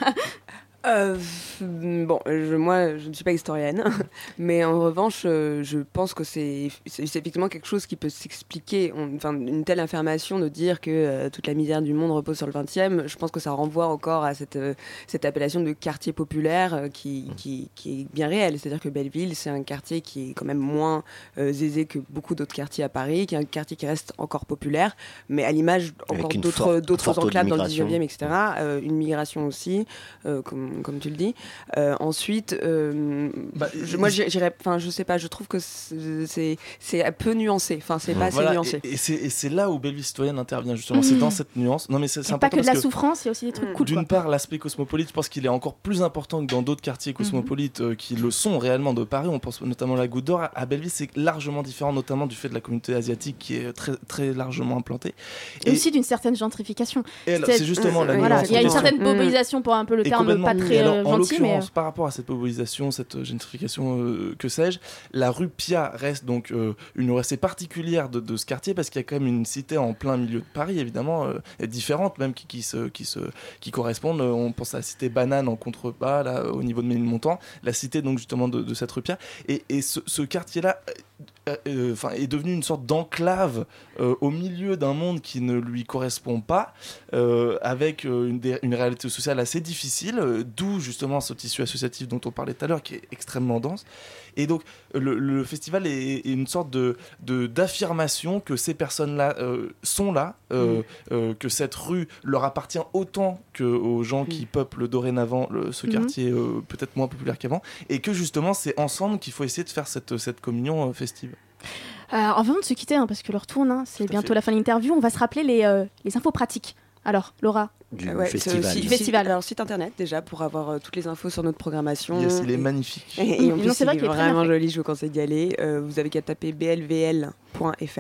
Euh, bon, je, moi, je ne suis pas historienne, mais en revanche, euh, je pense que c'est, c'est, c'est effectivement quelque chose qui peut s'expliquer. On, enfin, une telle information de dire que euh, toute la misère du monde repose sur le vingtième, je pense que ça renvoie encore à cette, euh, cette appellation de quartier populaire euh, qui, qui, qui est bien réelle. C'est-à-dire que Belleville, c'est un quartier qui est quand même moins euh, aisé que beaucoup d'autres quartiers à Paris, qui est un quartier qui reste encore populaire, mais à l'image encore d'autres, forte, d'autres enclaves dans le dix-neuvième, et cetera. Euh, une migration aussi, euh, comme comme tu le dis. Euh, ensuite, euh, bah, je, moi, j'irais, enfin, je sais pas, je trouve que c'est, c'est un peu nuancé. Enfin, c'est pas voilà, assez nuancé. Et, et, c'est, et c'est là où Belleville citoyenne intervient justement. Mmh. C'est dans cette nuance. Non, mais c'est, c'est pas que de la que, souffrance, il y a aussi des trucs mmh. cool. D'une quoi. part, l'aspect cosmopolite, je pense qu'il est encore plus important que dans d'autres quartiers cosmopolites mmh. euh, qui le sont réellement de Paris. On pense notamment à la Goutte d'Or. À Belleville, c'est largement différent, notamment du fait de la communauté asiatique qui est très, très largement implantée. Et, et aussi d'une certaine gentrification. Et alors, c'est justement mmh. la voilà. nuance. Il y a une certaine mobilisation pour un peu le et terme pas très alors, gentil. En mais... par rapport à cette mobilisation, cette gentrification, euh, que sais-je, la rue Piat reste donc euh, une rue assez particulière de, de ce quartier parce qu'il y a quand même une cité en plein milieu de Paris, évidemment, euh, différente même qui, qui, se, qui, se, qui correspondent. On pense à la cité Banane en contrebas, là, au niveau de Ménilmontant, la cité donc justement de, de cette rue Piat. Et, et ce, ce quartier-là euh, euh, est devenu une sorte d'enclave euh, au milieu d'un monde qui ne lui correspond pas, euh, avec euh, une, une réalité sociale assez difficile, euh, d'où justement ce tissu associatif dont on parlait tout à l'heure, qui est extrêmement dense. Et donc, le, le festival est, est une sorte de, de, d'affirmation que ces personnes-là euh, sont là, euh, mmh. euh, que cette rue leur appartient autant qu'aux gens mmh. qui peuplent dorénavant le, ce mmh. quartier euh, peut-être moins populaire qu'avant, et que justement, c'est ensemble qu'il faut essayer de faire cette, cette communion euh, festive. Euh, avant de se quitter, hein, parce que l'heure tourne, hein, c'est tout bientôt la fin de l'interview, on va se rappeler les, euh, les infos pratiques. Alors, Laura du ouais, festival. Site, festival. Alors, site internet déjà pour avoir euh, toutes les infos sur notre programmation. Yes, il est magnifique. Et, et en plus, non, c'est vrai il est, est vraiment joli, je vous conseille d'y aller. Euh, vous avez qu'à taper b l v l point f r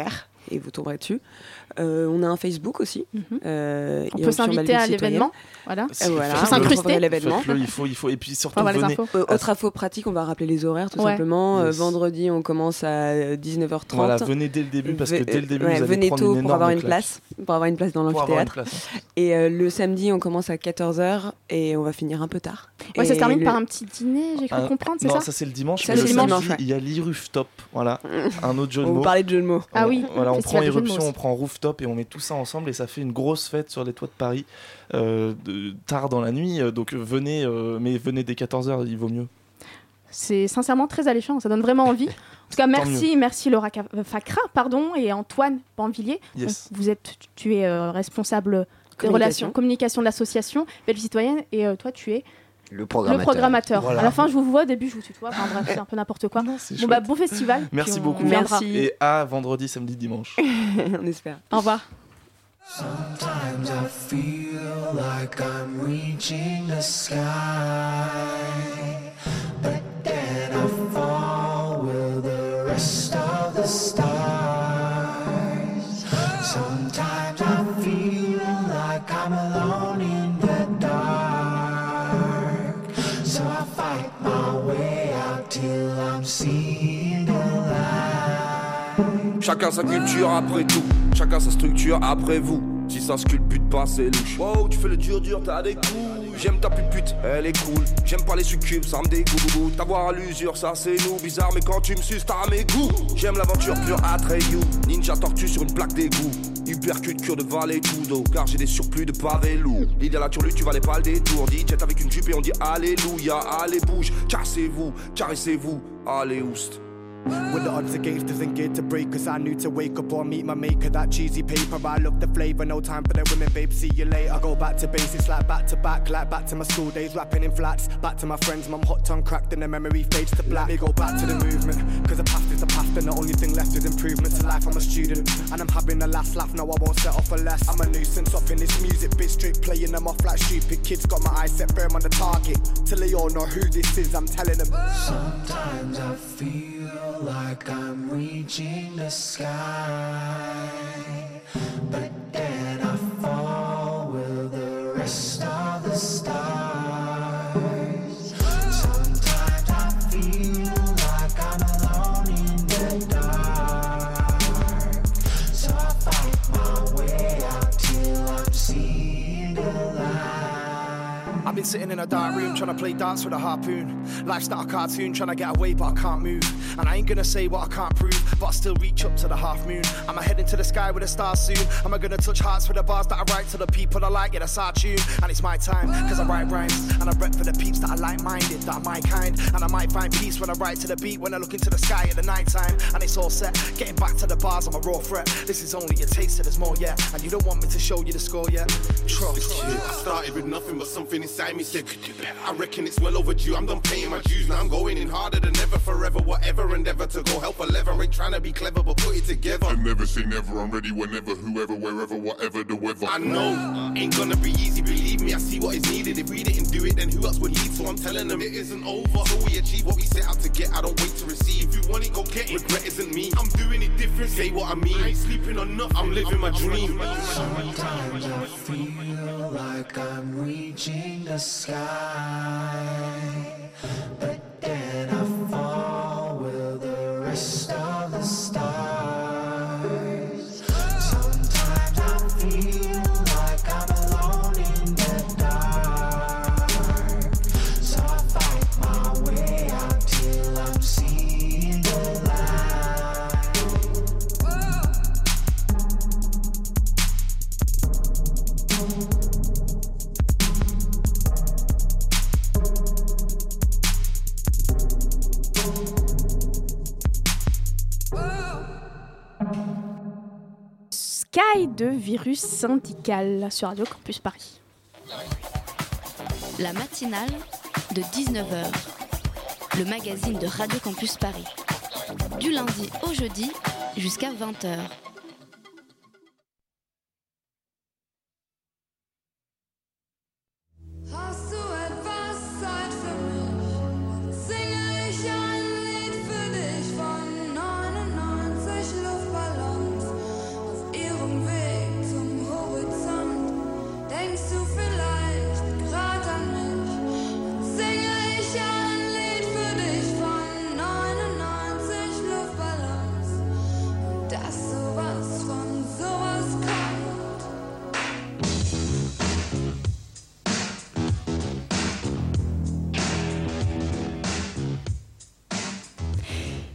et vous tomberez dessus. Euh, on a un Facebook aussi. Mm-hmm. Euh, on peut s'inviter à l'événement. Voilà. Euh, voilà. Il faut s'incruster à l'événement. Il faut, il faut, et puis surtout, enfin, venez. Euh, autre info pratique, on va rappeler les horaires tout ouais. simplement. Yes. Euh, vendredi, on commence à dix-neuf heures trente. Voilà, venez dès le début parce que dès le début, ouais, vous allez venez prendre tôt une pour avoir une claque. place, pour avoir une place dans l'amphithéâtre. Place. Et euh, le samedi, on commence à quatorze heures et on va finir un peu tard. Ouais, et ça se termine le... par un petit dîner, j'ai cru un... comprendre, c'est non, ça Non, ça c'est le dimanche. Ça, mais c'est le dimanche, samedi, ouais. il y a l'e-rooftop, voilà, un autre jeu de on mots. vous parlait de jeu de mots. Ah oui. Voilà, on prend Festival de jeux de mots éruption, aussi. on prend rooftop et on met tout ça ensemble et ça fait une grosse fête sur les toits de Paris euh, de, tard dans la nuit. Donc venez, euh, mais venez dès quatorze heures, il vaut mieux. C'est sincèrement très alléchant, ça donne vraiment envie. En tout cas, merci, merci Laura Facra, pardon, et Antoine Banvilliers. Yes. Donc, vous êtes, tu es euh, responsable des relations, communication de l'association Belgique Citoyenne, et euh, toi, tu es le programmateur. Le programmateur. Voilà. À la fin, je vous vois, au début, je vous tutoie. Enfin bref, c'est un peu n'importe quoi. Non, bon, bah, bon festival. Merci on, beaucoup. On Merci. Et à vendredi, samedi, dimanche. On espère. Au revoir. Sometimes I feel like I'm reaching the sky, but then I fall with the rest of the stars. Sometimes I feel like I'm alone in the dark, so I fight my way out till I'm seeing the light. Chacun sa culture après tout, chacun sa structure après vous. Si ça sculpte pas, c'est louche. Wow, tu fais le dur dur, t'as des coups. J'aime ta pupute, elle est cool. J'aime pas les succubes, ça me dégoûte. T'avoir à l'usure, ça c'est nous. Bizarre, mais quand tu me suces, t'as mes goûts. J'aime l'aventure pure à Treyu. Ninja tortue sur une plaque d'égout. Hypercute, cure de valet tout d'eau. Car j'ai des surplus de pavés lourds. L'idée à la turlute, tu valais pas le détour. Dit jet avec une jupe et on dit Alléluia. Allez, bouge, cassez-vous, caressez-vous. Allez, oust. With the odds against us and geared to break us, I knew to wake up or meet my maker. That cheesy paper, I love the flavour. No time for the women, babe, see you later. I go back to basics, like back to back, like back to my school days, rapping in flats. Back to my friends, mum hot tongue cracked and the memory fades to black. Let me go back to the movement, cause the past is the past and the only thing left is improvement to life. I'm a student and I'm having the last laugh, no I won't settle for less. I'm a nuisance off in this music biz, straight playing them off like stupid kids. Got my eyes set firm on the target, till they all know who this is, I'm telling them. Sometimes I feel like I'm reaching the sky, but then I fall with the rest of the stars. Sometimes I feel like I'm alone in the dark, so I fight my way out till I'm seeing the light. I've been sitting in a dark room trying to play dance with a harpoon. Life's not a cartoon, trying to get away but I can't move. And I ain't gonna say what I can't prove, but I still reach up to the half moon. Am I heading to the sky with the stars soon? Am I gonna touch hearts with the bars that I write to the people I like? Yeah, that's our tune. And it's my time, cause I write rhymes. And I rep for the peeps that I like-minded, that are my kind. And I might find peace when I write to the beat, when I look into the sky at the night time. And it's all set, getting back to the bars, I'm a raw threat. This is only a taste, so there's more yet. And you don't want me to show you the score yet. Trust. I started with nothing, but something inside me said, could do better. I reckon it's well overdue, I'm done paying my dues. Now I'm going in harder than ever, forever, whatever endeavor to go help a lever. Ain't trying to be clever, but put it together. I never say never, I'm ready whenever, whoever, wherever, whatever the weather. I know, ain't gonna be easy, believe me, I see what is needed. If we didn't do it, then who else would lead? So I'm telling them it isn't over. So we achieve what we set out to get, I don't wait to receive. If you want it, go get it, regret isn't me. I'm doing it different, say what I mean. I ain't sleeping on nothing, I'm living my dream. Sometimes I feel like I'm reaching the sky, but then I fall with the rest of the stars. Sometimes I feel like I'm alone in the dark, so I fight my way out till I'm seeing the light. Sky de Virus Syndical sur Radio Campus Paris. La matinale de dix-neuf heures, le magazine de Radio Campus Paris. Du lundi au jeudi jusqu'à vingt heures. Hast du etwas Zeit für mich? Singe ich ein Lied für dich von neunundneunzig Luftballons.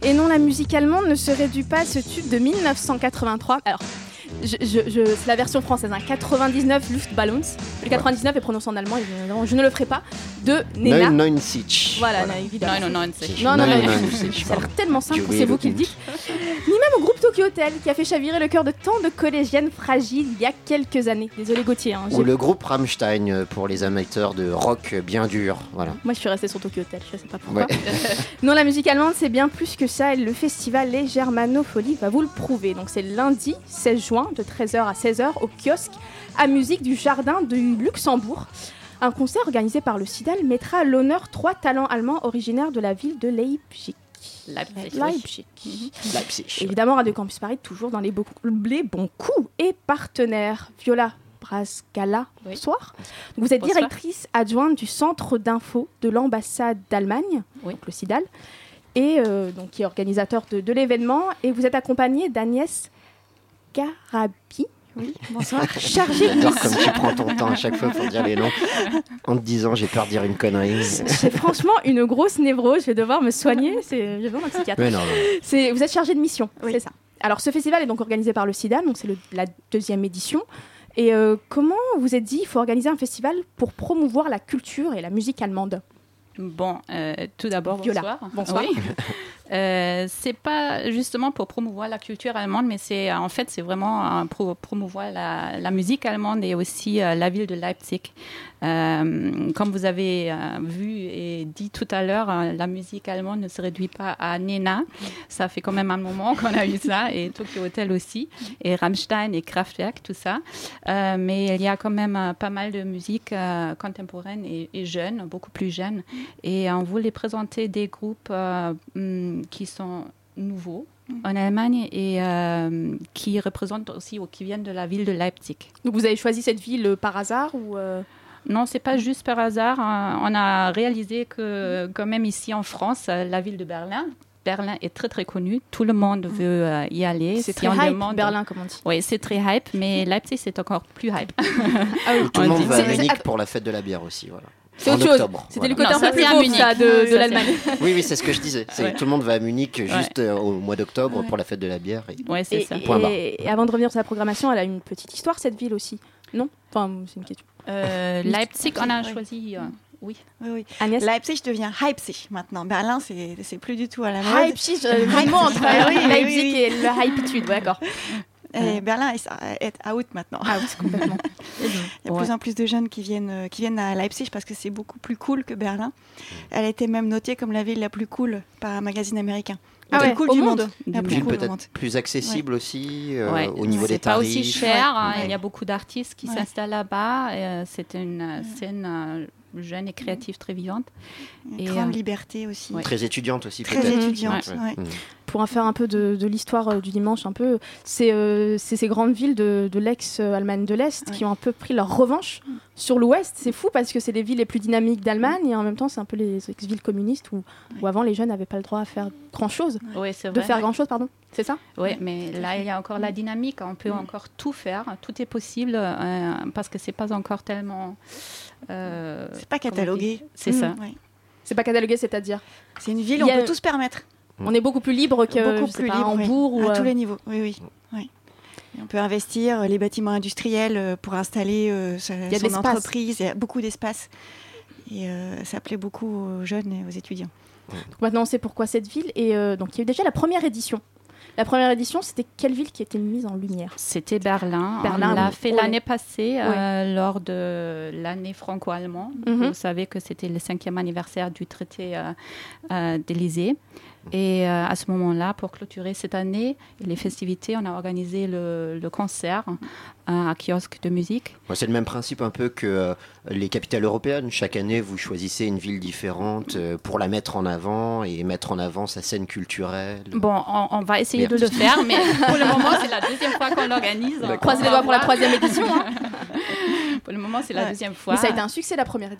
Et non, la musique allemande ne se réduit pas à ce tube de mille neuf cent quatre-vingt-trois. Alors, je, je, je, c'est la version française, hein, quatre-vingt-dix-neuf Luftballons. Le quatre-vingt-dix-neuf est prononcé en allemand, évidemment, je ne le ferai pas. De Nena. neunundneunzig. Voilà, voilà. évidemment. neunundneunzig. Non, non, non, neunundneunzig, ça a l'air tellement simple, J'ai c'est vous oublié qui le le dites. Ni même au groupe Tokyo Hotel, qui a fait chavirer le cœur de tant de collégiennes fragiles il y a quelques années. Désolé Gauthier. Hein, Ou le groupe Rammstein euh, pour les amateurs de rock bien dur. Voilà. Moi, je suis restée sur Tokyo Hotel, je sais pas pourquoi. Ouais. Non, la musique allemande, c'est bien plus que ça. Et le festival Les Germanofolies va vous le prouver. Donc, c'est lundi seize juin, de treize heures à seize heures, au kiosque à musique du Jardin du Luxembourg. Un concert organisé par le SIDAL mettra à l'honneur trois talents allemands originaires de la ville de Leipzig. Leipzig. Leipzig. Leipzig. Évidemment, Radio Campus Paris, toujours dans les, beaux, les bons coups et partenaires. Viola Brasgala, Oui. bonsoir. Vous êtes Bonsoir. directrice adjointe du centre d'info de l'ambassade d'Allemagne, Oui. donc le SIDAL, et euh, donc, qui est organisateur de, de l'événement. Et vous êtes accompagnée d'Agnès Garabi. Oui, bonsoir. Chargée de J'adore comme tu prends ton temps à chaque fois pour dire les noms. En te disant, j'ai peur de dire une connerie. J'ai franchement une grosse névrose, je vais devoir me soigner, c'est... j'ai besoin d'un psychiatre. Mais non, non. C'est... Vous êtes chargée de mission, c'est ça. Alors ce festival est donc organisé par le SIDAL, donc c'est le- la deuxième édition. Et euh, comment vous êtes dit il faut organiser un festival pour promouvoir la culture et la musique allemande? Bon, euh, tout d'abord, Viola, bonsoir. bonsoir. Oui. Euh, c'est pas justement pour promouvoir la culture allemande, mais c'est en fait c'est vraiment euh, pour promouvoir la, la musique allemande et aussi euh, la ville de Leipzig. Euh, comme vous avez euh, vu et dit tout à l'heure, euh, la musique allemande ne se réduit pas à Nena. Ça fait quand même un moment qu'on a eu ça, et Tokyo Hotel aussi, et Rammstein et Kraftwerk, tout ça. Euh, mais il y a quand même euh, pas mal de musique euh, contemporaine et, et jeune, beaucoup plus jeune. Et on voulait présenter des groupes euh, hum, qui sont nouveaux en Allemagne et euh, qui représentent aussi ou qui viennent de la ville de Leipzig. Donc vous avez choisi cette ville euh, par hasard ou euh... Non, c'est pas juste par hasard. Euh, on a réalisé que quand même ici en France, euh, la ville de Berlin, Berlin est très très connue. Tout le monde veut euh, y aller. C'est Si très on hype, demande- Berlin, comme on dit. Oui, c'est très hype, mais Leipzig c'est encore plus hype. Où tout le On monde dit- va à c'est- Munich pour la fête de la bière aussi. Voilà. C'est En autre chose. octobre, C'était voilà. le côté Non, un peu ça, plus c'est à beau Munich. ça, de, Oui, de ça, c'est- l'Allemagne. Oui, oui, c'est ce que je disais. C'est Ouais. Tout le monde va à Munich juste euh, au mois d'octobre pour la fête de la bière. Et... Ouais, c'est Et, ça. Point barre. et- et avant de revenir sur la programmation, elle a une petite histoire cette ville aussi, non? Enfin, c'est une question. Euh, Leipzig, on a choisi. euh, oui. Oui, oui. Agnès Leipzig devient Leipzig maintenant. Berlin, c'est, c'est plus du tout à la mode. Leipzig, euh, le mot entre Ah oui, oui, Leipzig oui, oui. et le hypitude, ouais, d'accord. Et Berlin est, est out maintenant. Out complètement. Il y a de Ouais. plus en plus de jeunes qui viennent, euh, qui viennent à Leipzig parce que c'est beaucoup plus cool que Berlin. Elle a été même notée comme la ville la plus cool par un magazine américain. La Ah plus ouais, cool au du monde. monde. La plus Ville cool du monde. peut-être plus accessible aussi euh, Ouais. au niveau C'est des pas tarifs. aussi cher. hein, Ouais. Il y a beaucoup d'artistes qui Ouais. s'installent là-bas. euh, c'est une euh, scène euh, jeune et créative très vivante. Une Et, grande euh, liberté aussi. ouais. Très étudiante aussi Très peut-être. étudiante. Ouais. ouais. Mm. Pour en faire un peu de, de l'histoire euh, du dimanche, un peu, c'est euh, c'est ces grandes villes de, de l'ex-Allemagne de l'Est Ouais. qui ont un peu pris leur revanche sur l'Ouest. C'est fou parce que c'est les villes les plus dynamiques d'Allemagne et en même temps, c'est un peu les ex-villes communistes où, où avant les jeunes n'avaient pas le droit à faire grand-chose. Oui, c'est De vrai. faire grand-chose, pardon. C'est ça? Oui, mais là, il y a encore la dynamique. On peut encore tout faire. Tout est possible euh, parce que c'est pas encore tellement. euh, C'est pas comment catalogué. dire C'est Mm. ça. Ouais. C'est pas catalogué, c'est-à-dire C'est une ville Il où y on a- peut tout se permettre. on est beaucoup plus libre que Beaucoup je sais plus pas, libre, oui. Hambourg ou à euh, tous les niveaux. Oui, oui. oui. Et on peut investir euh, les bâtiments industriels euh, pour installer euh, sa, y a de son l'espace. entreprise. Il y a beaucoup d'espace. Et euh, ça plaît beaucoup aux jeunes et aux étudiants. Maintenant, on sait pourquoi cette ville. Et euh, donc, il y a eu déjà la première édition. La première édition, c'était quelle ville qui était mise en lumière? C'était Berlin. Berlin, On l'a oui. fait Ouais. l'année passée euh, lors de l'année franco-allemande. Mhm. Vous savez que c'était le cinquième anniversaire du traité euh, euh, d'Élysée. Et euh, à ce moment-là, pour clôturer cette année et les festivités, on a organisé le, le concert euh, à kiosque de musique. Ouais, c'est le même principe un peu que euh, les capitales européennes. Chaque année, vous choisissez une ville différente euh, pour la mettre en avant et mettre en avant sa scène culturelle. Bon, on, on va essayer Merci. de le faire, mais pour le moment, c'est la deuxième fois qu'on l'organise. On Croisez les va doigts pour la voir. troisième édition. hein. Pour le moment, c'est la Ouais. deuxième fois. Mais ça a été un succès la première édition.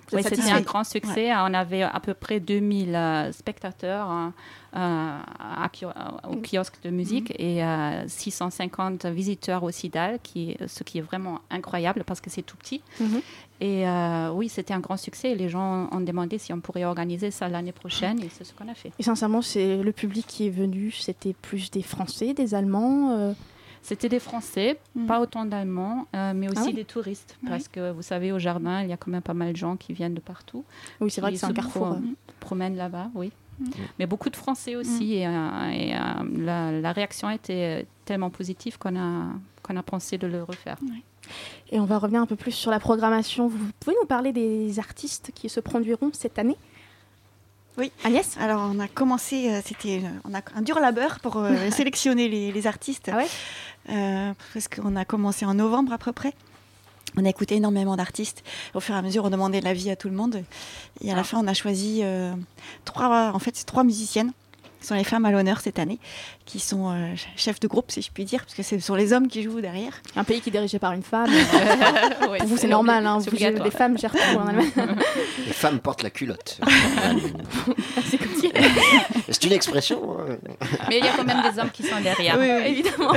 Vous Oui, êtes c'était satisfait? un grand succès. Ouais. On avait à peu près deux mille euh, spectateurs euh, euh, à kio- au kiosque de musique Mhm. et euh, six cent cinquante visiteurs au Cidal, qui, ce qui est vraiment incroyable parce que c'est tout petit. Mhm. Et euh, oui, c'était un grand succès. Et les gens ont demandé si on pourrait organiser ça l'année prochaine et c'est ce qu'on a fait. Et sincèrement, c'est le public qui est venu, c'était plus des Français, des Allemands euh... C'était des Français, Mm. pas autant d'Allemands, euh, mais aussi Ah oui. des touristes. Ouais. Parce que vous savez, au jardin, il y a quand même pas mal de gens qui viennent de partout. Oui, c'est vrai qui que c'est un se carrefour, pro- euh. promènent là-bas, oui. Mm. Mais beaucoup de Français aussi. Et, euh, et, euh, la, la réaction était tellement positive qu'on a, qu'on a pensé de le refaire. Et on va revenir un peu plus sur la programmation. Vous pouvez nous parler des artistes qui se produiront cette année? Oui. Agnès? Alors, on a commencé, euh, c'était euh, on a un dur labeur pour euh, sélectionner les, les artistes. Ah ouais euh, Parce qu'on a commencé en novembre à peu près. On a écouté énormément d'artistes. Au fur et à mesure, on demandait l'avis à tout le monde. Et à la fin, on a choisi euh, trois, en fait, c'est trois musiciennes. Ce sont les femmes à l'honneur cette année, qui sont euh, chefs de groupe, si je puis dire, parce que ce sont les hommes qui jouent derrière. Un pays qui est dirigé par une femme. euh, Ouais, pour vous, c'est c'est normal. Hein, c'est vous, obligatoire. les femmes gèrent tout en Allemagne. Les femmes portent la culotte. C'est comme si... C'est une expression. hein. Mais il y a quand même des hommes qui sont derrière. Oui, oui. Évidemment.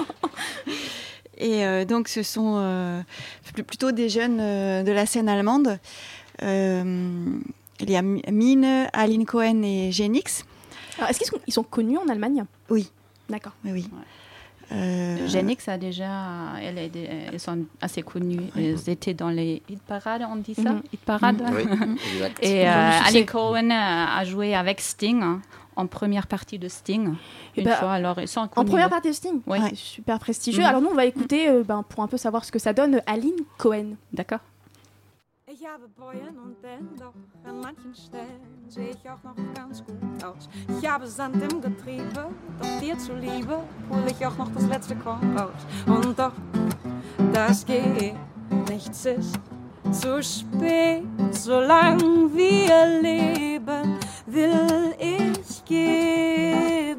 Et euh, donc, ce sont euh, pl- plutôt des jeunes euh, de la scène allemande. Euh, il y a M- Mine, Aline Cohen et Genix. Alors, est-ce qu'ils sont, ils sont connus en Allemagne? Oui. D'accord. Oui, oui. Euh, Genix a déjà, elles, est- elles sont assez connues. Elles étaient dans les hit parades, on dit ça, Mhm. hit parades. Oui, exact. Et Ils ont euh, du succès. Ali Cohen a a joué avec Sting hein, en première partie de Sting. Et Une bah, fois, alors ils sont En connus. première partie de Sting? Oui. C'est super prestigieux. Mhm. Alors nous, on va écouter, euh, ben, pour un peu savoir ce que ça donne, Aline Cohen. D'accord. Ich habe Bäume und dennoch an manchen Stellen sehe ich auch noch ganz gut aus. Ich habe Sand im Getriebe, doch dir zuliebe hole ich auch noch das letzte Korn raus. Und doch, das geht, nichts ist zu spät. Solange wir leben, will ich geben,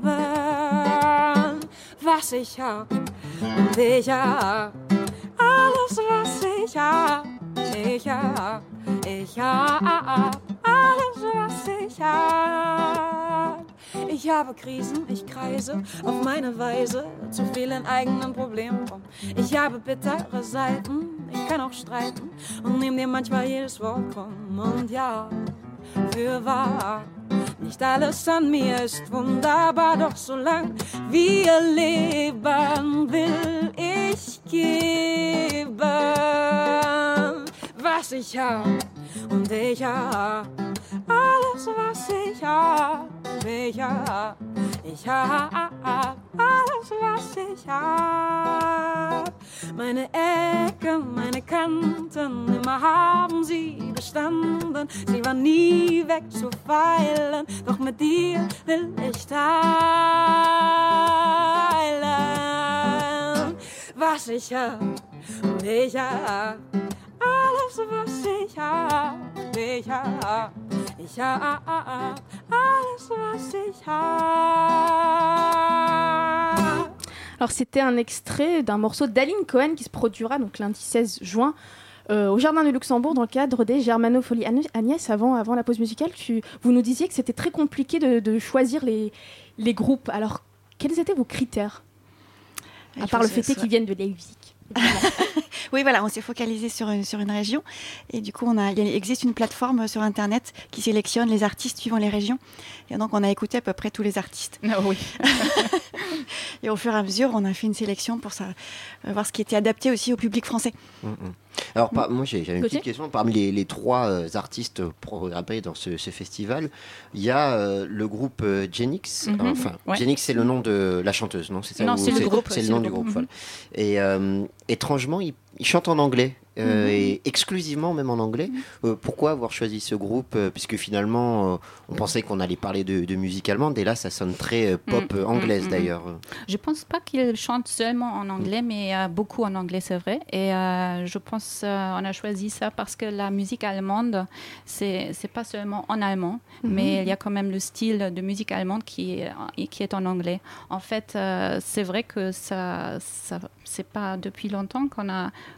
was ich hab. Und ich hab alles, was ich hab. Ich hab, ich hab alles, was ich hab. Ich habe Krisen, ich kreise auf meine Weise zu vielen eigenen Problemen rum. Ich habe bittere Seiten, ich kann auch streiten und nehm dir manchmal jedes Wort krumm. Und ja, für wahr, nicht alles an mir ist wunderbar, doch solange wir leben, will ich geben, was ich hab. Und ich hab alles, was ich hab. Ich hab, ich hab alles, was ich hab. Meine Ecken, meine Kanten, immer haben sie bestanden. Sie waren nie wegzufeilen, doch mit dir will ich teilen, was ich hab. Und ich hab alles, was ich hab. Ich hab, ich hab alles, was ich hab. Alors c'était un extrait d'un morceau d'Aline Cohen qui se produira donc lundi seize juin euh, au Jardin du Luxembourg dans le cadre des Germanofolies. Anne- Agnès, avant, avant la pause musicale, tu, vous nous disiez que c'était très compliqué de, de choisir les, les groupes. Alors quels étaient vos critères? À Il part faut le que ce fait soit- qu'ils viennent de Leipzig. Oui, voilà, on s'est focalisé sur une, sur une région. Et du coup, on a, il y a- existe une plateforme sur Internet qui sélectionne les artistes suivant les régions. Et donc, on a écouté à peu près tous les artistes. Ah oui. Et au fur et à mesure, on a fait une sélection pour ça, euh, voir ce qui était adapté aussi au public français. Mm, mm. Alors, par- moi, j'ai j'avais une Gauthier petite question. Parmi les, les trois euh, artistes programmés dans ce, ce festival, il y a euh, le groupe euh, Genix. Mhm. Enfin, Ouais. Genix, c'est le nom de la chanteuse, non? C'est ça, Non, ou c'est le groupe, C'est le c'est nom le du groupe. groupe. Mhm. Voilà. Et euh, étrangement, ils ils chantent en anglais. euh, Mhm. Et exclusivement même en anglais. Euh, pourquoi avoir choisi ce groupe euh, Puisque finalement, euh, on pensait qu'on allait parler de, de musique allemande, et là, ça sonne très euh, pop Mm, euh, anglaise mm, mm, d'ailleurs. Je pense pas qu'ils chantent seulement en anglais, mais euh, beaucoup en anglais, c'est vrai. Et euh, je pense euh, on a choisi ça parce que la musique allemande, c'est c'est pas seulement en allemand, Mhm. mais il y a quand même le style de musique allemande qui est, qui est en anglais. En fait, euh, c'est vrai que ça, ça c'est pas depuis longtemps qu'on a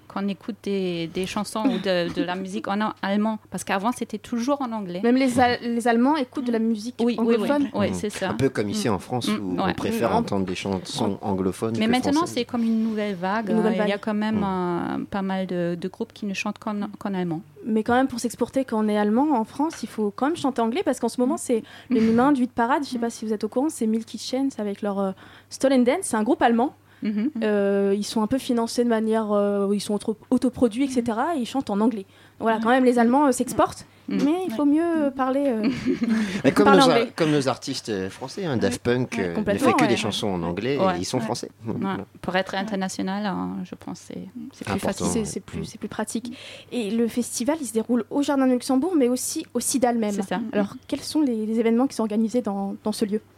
qu'on écoute des, des chansons ou de, de la musique en a- allemand. Parce qu'avant, c'était toujours en anglais. Même les, Al- les Allemands écoutent de la musique Oui, oui, oui. anglophone. Oui, c'est ça. Un peu comme ici en France, Mm. où Ouais. on préfère Mm. entendre des chansons anglophones Mais que maintenant, françaises. c'est comme une nouvelle vague. Une nouvelle Il y a vague. quand même euh, pas mal de, de groupes qui ne chantent qu'en, qu'en allemand. Mais quand même, pour s'exporter quand on est allemand en France, il faut quand même chanter anglais parce qu'en ce moment, c'est le numéro un du hit parade. Je sais pas si vous êtes au courant, c'est Milky Chance avec leur euh, Stolen Dance. C'est un groupe allemand. Mhm. Euh, ils sont un peu financés de manière euh, où ils sont auto- autoproduits, et cetera. Et ils chantent en anglais. Donc voilà, quand même, les Allemands euh, s'exportent, Mhm. mais il faut mieux euh, parler, euh, Mais comme, parler nos, anglais. comme nos artistes euh, français, hein, Daft Punk euh, ne complètement, fait que ouais. des chansons en anglais Ouais. et ils sont Ouais. français. Ouais. Pour être international, hein, je pense que c'est, c'est plus Important. facile. C'est, c'est plus, c'est plus pratique. Et le festival, il se déroule au Jardin de Luxembourg, mais aussi au SIDAL même. C'est ça. Alors, quels sont les, les événements qui sont organisés dans, dans ce lieu?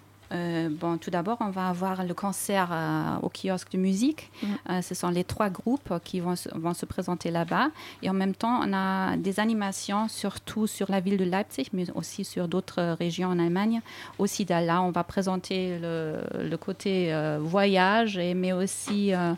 Euh, bon, tout d'abord, on va avoir le concert euh, au kiosque de musique. Mhm. Euh, ce sont les trois groupes qui vont se, vont se présenter là-bas. Et en même temps, on a des animations, surtout sur la ville de Leipzig, mais aussi sur d'autres régions en Allemagne. Aussi, là, on va présenter le, le côté euh, voyage, et, mais aussi euh,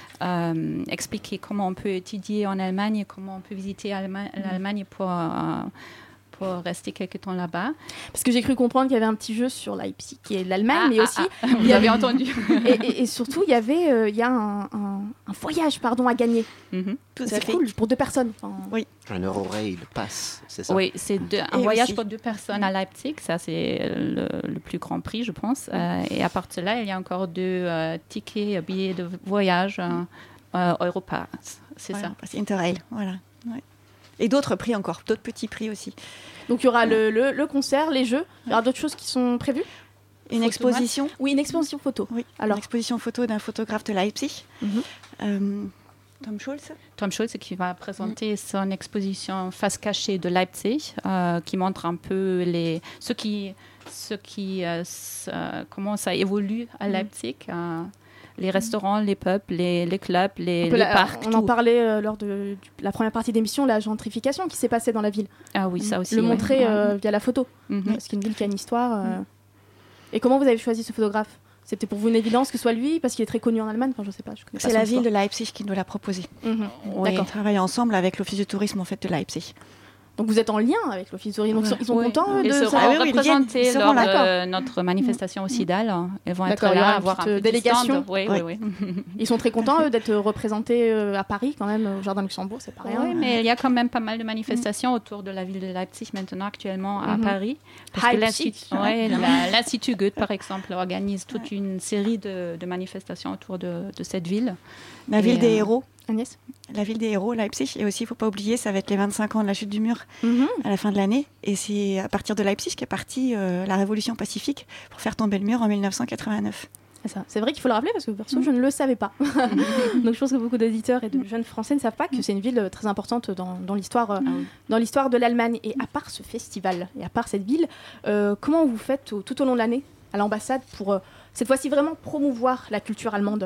euh, expliquer comment on peut étudier en Allemagne, comment on peut visiter Allema- l'Allemagne pour... euh, pour rester quelques temps là-bas. Parce que j'ai cru comprendre qu'il y avait un petit jeu sur Leipzig qui est l'Allemagne, Ah, mais ah, aussi... ah, il vous y avez avait- entendu. et, et- et surtout, il y avait euh, il y a un, un- un voyage pardon, à gagner. Mhm. Tout à C'est fait. cool, pour deux personnes. Enfin, Oui. Un Eurorail passe, c'est ça? Oui, c'est deux- un Et voyage aussi- pour deux personnes à Leipzig. Ça, c'est le, le plus grand prix, je pense. Euh, et à partir de là, il y a encore deux euh, tickets, euh, billets de voyage euh, euh, Europass. C'est Voilà, ça. c'est Interrail, voilà. Ouais. Et d'autres prix encore, d'autres petits prix aussi. Donc il y aura le, le- le concert, les jeux. Il y aura d'autres choses qui sont prévues? Une Photo exposition. Oui, une exposition photo. Oui, Alors. une exposition photo d'un photographe de Leipzig, Mhm. euh, Tom Schulz. Tom Schulz qui va présenter son exposition Face cachée de Leipzig, euh, qui montre un peu les, ce qui, ce qui euh, s- euh, comment ça évolue à Leipzig. euh, les restaurants, les pubs, les, les clubs, les, On, peut les la- parcs. on en tout. parlait euh, lors de du- la première partie d'émission, la gentrification qui s'est passée dans la ville. Ah oui, ça aussi. Le ouais. montrer euh, via la photo. Mhm. Parce qu'une ville qui a une histoire. euh. Et comment vous avez choisi ce photographe? C'était pour vous une évidence que ce soit lui, parce qu'il est très connu en Allemagne? Enfin, je sais pas. Je connais pas C'est son la ville de histoire. Leipzig qui nous l'a proposé. Mhm. On D'accord. travaille ensemble avec l'Office du tourisme en fait, de Leipzig. Donc vous êtes en lien avec l'Office du tourisme. Donc, Ouais. ils sont Oui. contents eux, Ils de seront ça. Ah oui, oui, ils représentés viennent, ils seront lors là. de notre manifestation au SIDAL. Ils vont être D'accord, il y aura là, une avoir un petite, euh, petit délégation. stand. Oui, Ouais. oui, oui. Ils sont très contents eux, d'être représentés euh, à Paris quand même, au Jardin de Luxembourg, c'est pas rien. Oui, mais il y a quand même pas mal de manifestations autour de la ville de Leipzig maintenant, actuellement, à Mhm. Paris. Parce que Leipzig. l'Institut ouais, la- l'Institut Goethe, par exemple, organise toute une série de, de manifestations autour de, de cette ville. La Et, ville des euh, héros. Agnès La ville des héros, Leipzig. Et aussi, il ne faut pas oublier, ça va être les vingt-cinq ans de la chute du mur Mhm. à la fin de l'année. Et c'est à partir de Leipzig qu'est partie euh, la révolution pacifique pour faire tomber le mur en mille neuf cent quatre-vingt-neuf. C'est ça. C'est vrai qu'il faut le rappeler parce que perso, je ne le savais pas. Donc je pense que beaucoup d'auditeurs et de jeunes Français ne savent pas que c'est une ville euh, très importante dans, dans l'histoire euh, dans l'histoire de l'Allemagne. Et à part ce festival et à part cette ville, euh, comment vous faites au- tout au long de l'année à l'ambassade pour euh, cette fois-ci vraiment promouvoir la culture allemande?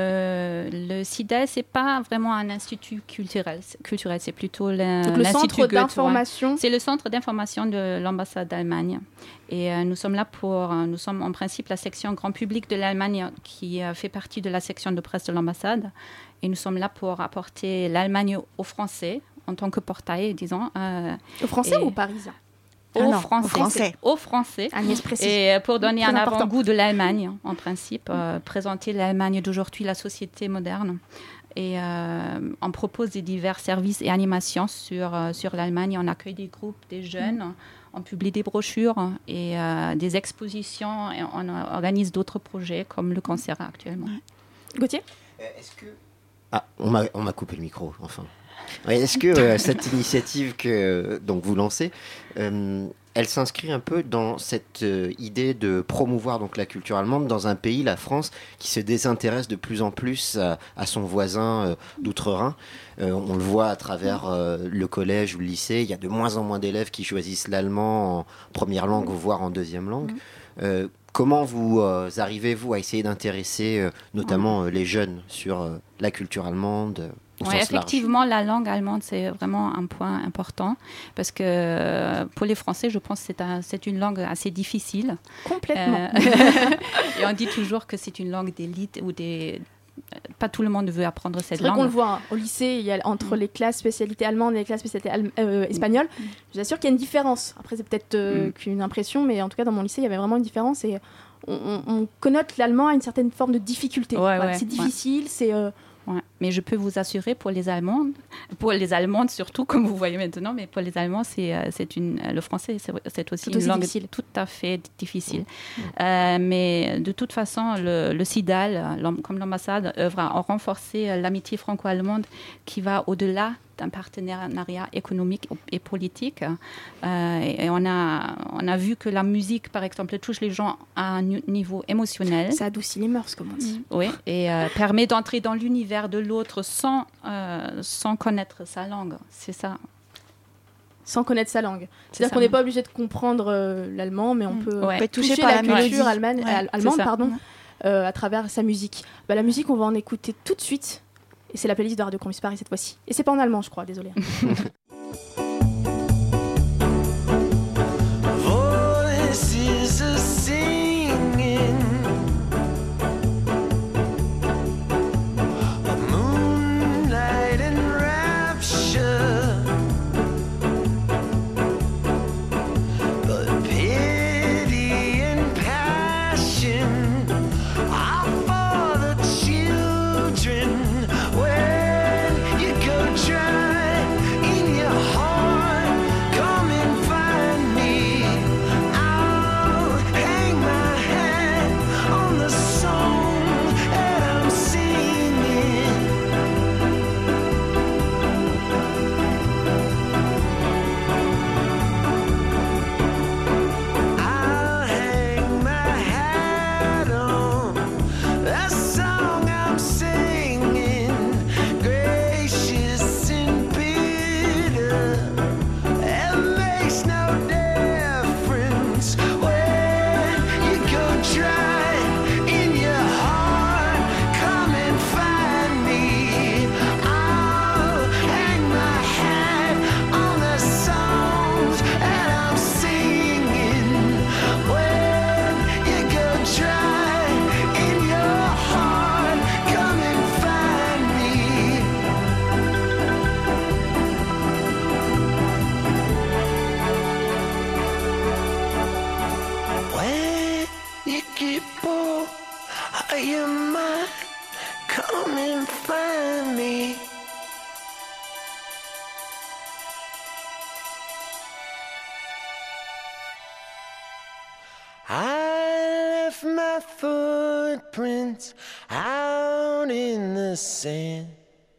Euh, le SIDAL, c'est pas vraiment un institut culturel, c'est- culturel c'est plutôt l'in- Donc, le l'Institut centre Goethe, ouais. d'information. C'est le centre d'information de l'ambassade d'Allemagne. Et euh, nous sommes là pour, euh, nous sommes en principe la section grand public de l'Allemagne qui euh, fait partie de la section de presse de l'ambassade. Et nous sommes là pour apporter l'Allemagne aux Français en tant que portail, disons. euh, Aux Français et- ou aux Parisiens? aux Ah non, aux Français, Français. c'est aux Français. Agnès précise. Et euh, pour donner Très un important. avant-goût de l'Allemagne, en principe, euh, présenter l'Allemagne d'aujourd'hui, la société moderne. Et euh, on propose des divers services et animations sur, euh, sur l'Allemagne. On accueille des groupes, des jeunes, on publie des brochures et euh, des expositions. Et on euh, organise d'autres projets comme le concert actuellement. Gauthier? Est-ce que... Ah, on m'a on m'a coupé le micro, enfin. Ouais, est-ce que euh, cette initiative que euh, donc vous lancez, euh, elle s'inscrit un peu dans cette euh, idée de promouvoir donc la culture allemande dans un pays, la France, qui se désintéresse de plus en plus à, à son voisin euh, d'outre-Rhin. Euh, on le voit à travers euh, le collège ou le lycée, il y a de moins en moins d'élèves qui choisissent l'allemand en première langue, voire en deuxième langue. Euh, comment vous euh, arrivez-vous à essayer d'intéresser euh, notamment euh, les jeunes sur euh, la culture allemande euh, au Ouais, sens large? effectivement, la langue allemande, c'est vraiment un point important parce que euh, pour les Français, je pense que c'est, un, c'est une langue assez difficile. Complètement. Euh, et on dit toujours que c'est une langue d'élite ou des, pas tout le monde veut apprendre cette C'est vrai langue. qu'on le voit, hein. Au lycée, il y a, entre les classes spécialité allemande et les classes spécialité al- euh, espagnole, je vous assure qu'il y a une différence. Après, c'est peut-être euh, Mm. qu'une impression, mais en tout cas, dans mon lycée, il y avait vraiment une différence. Et on, on- on connote l'allemand à une certaine forme de difficulté. Ouais, Voilà, ouais, c'est ouais. difficile, c'est... euh, Ouais. Mais je peux vous assurer, pour les Allemandes, pour les Allemandes surtout, comme vous voyez maintenant, mais pour les Allemands, c'est, euh, c'est une, le français, c'est, c'est aussi Tout une aussi langue difficile. tout à fait difficile. Euh, mais de toute façon, le, le CIDAL, l'am- comme l'ambassade, œuvre à renforcer euh, l'amitié franco-allemande qui va au-delà d'un partenariat économique et politique. Euh, et et on, a, on a vu que la musique, par exemple, touche les gens à un nu- niveau émotionnel. Ça adoucit les mœurs, comme on dit. Oui, et euh, permet d'entrer dans l'univers de l'autre sans, euh, sans connaître sa langue. C'est ça. Sans connaître sa langue. C'est C'est-à-dire ça. qu'on n'est pas obligé de comprendre euh, l'allemand, mais on peut, Ouais. on peut toucher, toucher par la la culture mélodie. allemande, Ouais, al- c'est allemande ça. pardon, euh, à travers sa musique. Bah, la musique, on va en écouter tout de suite. Et c'est la playlist de Radio Campus Paris cette fois-ci. Et c'est pas en allemand, je crois, désolé. Voices are singing, moonlight and rapture, but pity and passion are for the children. When you go dry in your heart, come and find me. I'll hang my hat on the song that I'm singing. I'll hang my hat on the song I'm singing. Gracious and bitter, it makes no difference when you go dry in your heart. Come and find me. I'll hang my hat on the songs that I'm singing. When you go dry in your heart, come and find me. When you get bored of your mind, come and find me. I left my footprints out in the sand,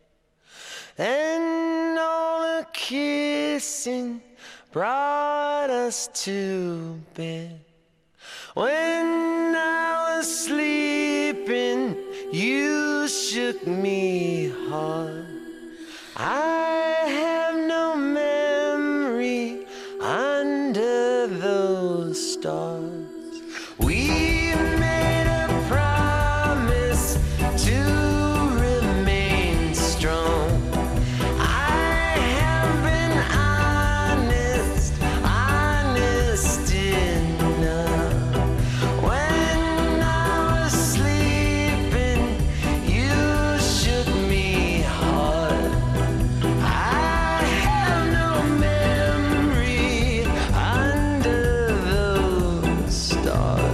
and all the kissing brought us to bed. When I was sleeping, you shook me hard. I have no memory under those stars. We made a promise to remain strong. I have been honest, honest enough. When I was sleeping, you shook me hard. I have no memory under those stars.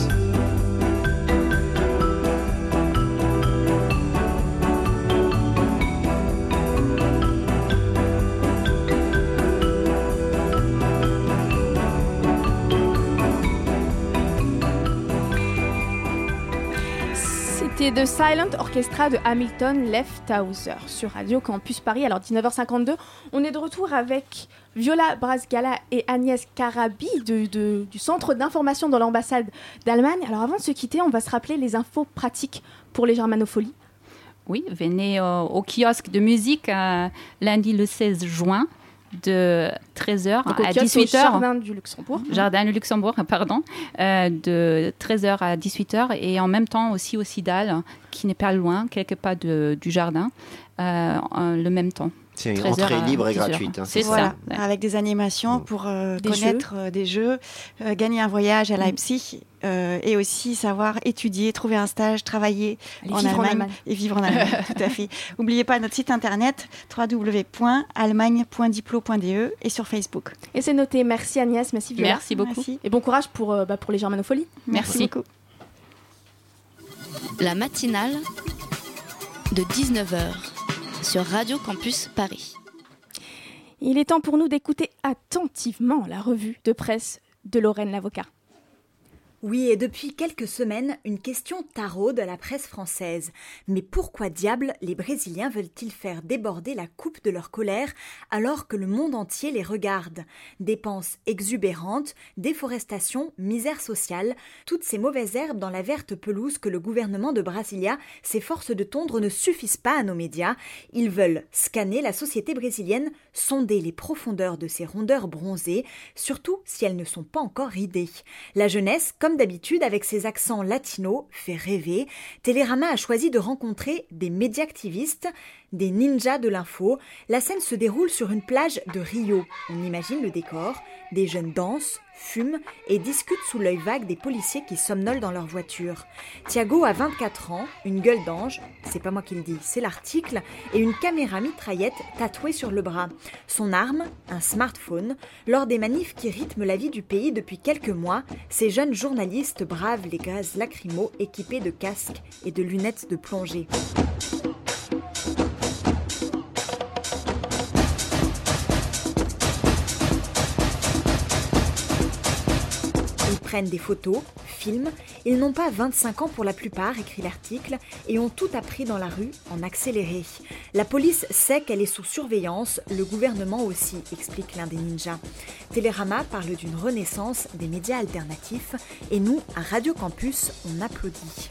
C'était The Silent Orchestra de Hamilton Lefthauser sur Radio Campus Paris. Alors dix-neuf heures cinquante-deux, on est de retour avec Viola Brasgala et Agnès Carabi de, de- du Centre d'information dans l'ambassade d'Allemagne. Alors avant de se quitter, on va se rappeler les infos pratiques pour les germanopholies. Oui, venez au, au kiosque de musique euh, lundi le seize juin de treize heures Donc au à kiosque dix-huit au heures. Jardin du Luxembourg. Jardin du Luxembourg, pardon, euh, de treize heures à dix-huit heures et en même temps aussi au CIDAL, qui n'est pas loin, quelque part de- du jardin, euh, en- le même temps. C'est une entrée libre et gratuite. Hein, c'est voilà, ça. Ouais. Avec des animations pour euh, des connaître jeux. des jeux, euh, gagner un voyage à Leipzig mmh. euh, et aussi savoir étudier, trouver un stage, travailler en Allemagne, en Allemagne et vivre en Allemagne. Tout à fait. N'oubliez pas notre site internet w w w point allemagne point diplo point d e et sur Facebook. Et c'est noté. Merci Agnès, merci Viola. Merci beaucoup. Merci. Et bon courage pour, euh, bah, pour les Germanofolies. Merci. merci beaucoup. La matinale de dix-neuf heures sur Radio Campus Paris. Il est temps pour nous d'écouter attentivement la revue de presse de Lorraine Lavocat. Oui, et depuis quelques semaines, une question taraude à la presse française. Mais pourquoi diable les Brésiliens veulent-ils faire déborder la coupe de leur colère alors que le monde entier les regarde ? Dépenses exubérantes, déforestation, misère sociale, toutes ces mauvaises herbes dans la verte pelouse que le gouvernement de Brasilia s'efforce de tondre ne suffisent pas à nos médias. Ils veulent scanner la société brésilienne, sonder les profondeurs de ses rondeurs bronzées, surtout si elles ne sont pas encore ridées. La jeunesse, comme Comme d'habitude, avec ses accents latinos, fait rêver. Télérama a choisi de rencontrer des médiactivistes, des ninjas de l'info. La scène se déroule sur une plage de Rio. On imagine le décor. Des jeunes dansent, fument et discutent sous l'œil vague des policiers qui somnolent dans leur voiture. Thiago a vingt-quatre ans, une gueule d'ange, c'est pas moi qui le dis, c'est l'article, et une caméra mitraillette tatouée sur le bras. Son arme, un smartphone. Lors des manifs qui rythment la vie du pays depuis quelques mois, ces jeunes journalistes bravent les gaz lacrymaux équipés de casques et de lunettes de plongée. Prennent des photos, filment. Ils n'ont pas vingt-cinq ans pour la plupart, écrit l'article, et ont tout appris dans la rue en accéléré. La police sait qu'elle est sous surveillance, le gouvernement aussi, explique l'un des ninjas. Télérama parle d'une renaissance des médias alternatifs, et nous, à Radio Campus, on applaudit.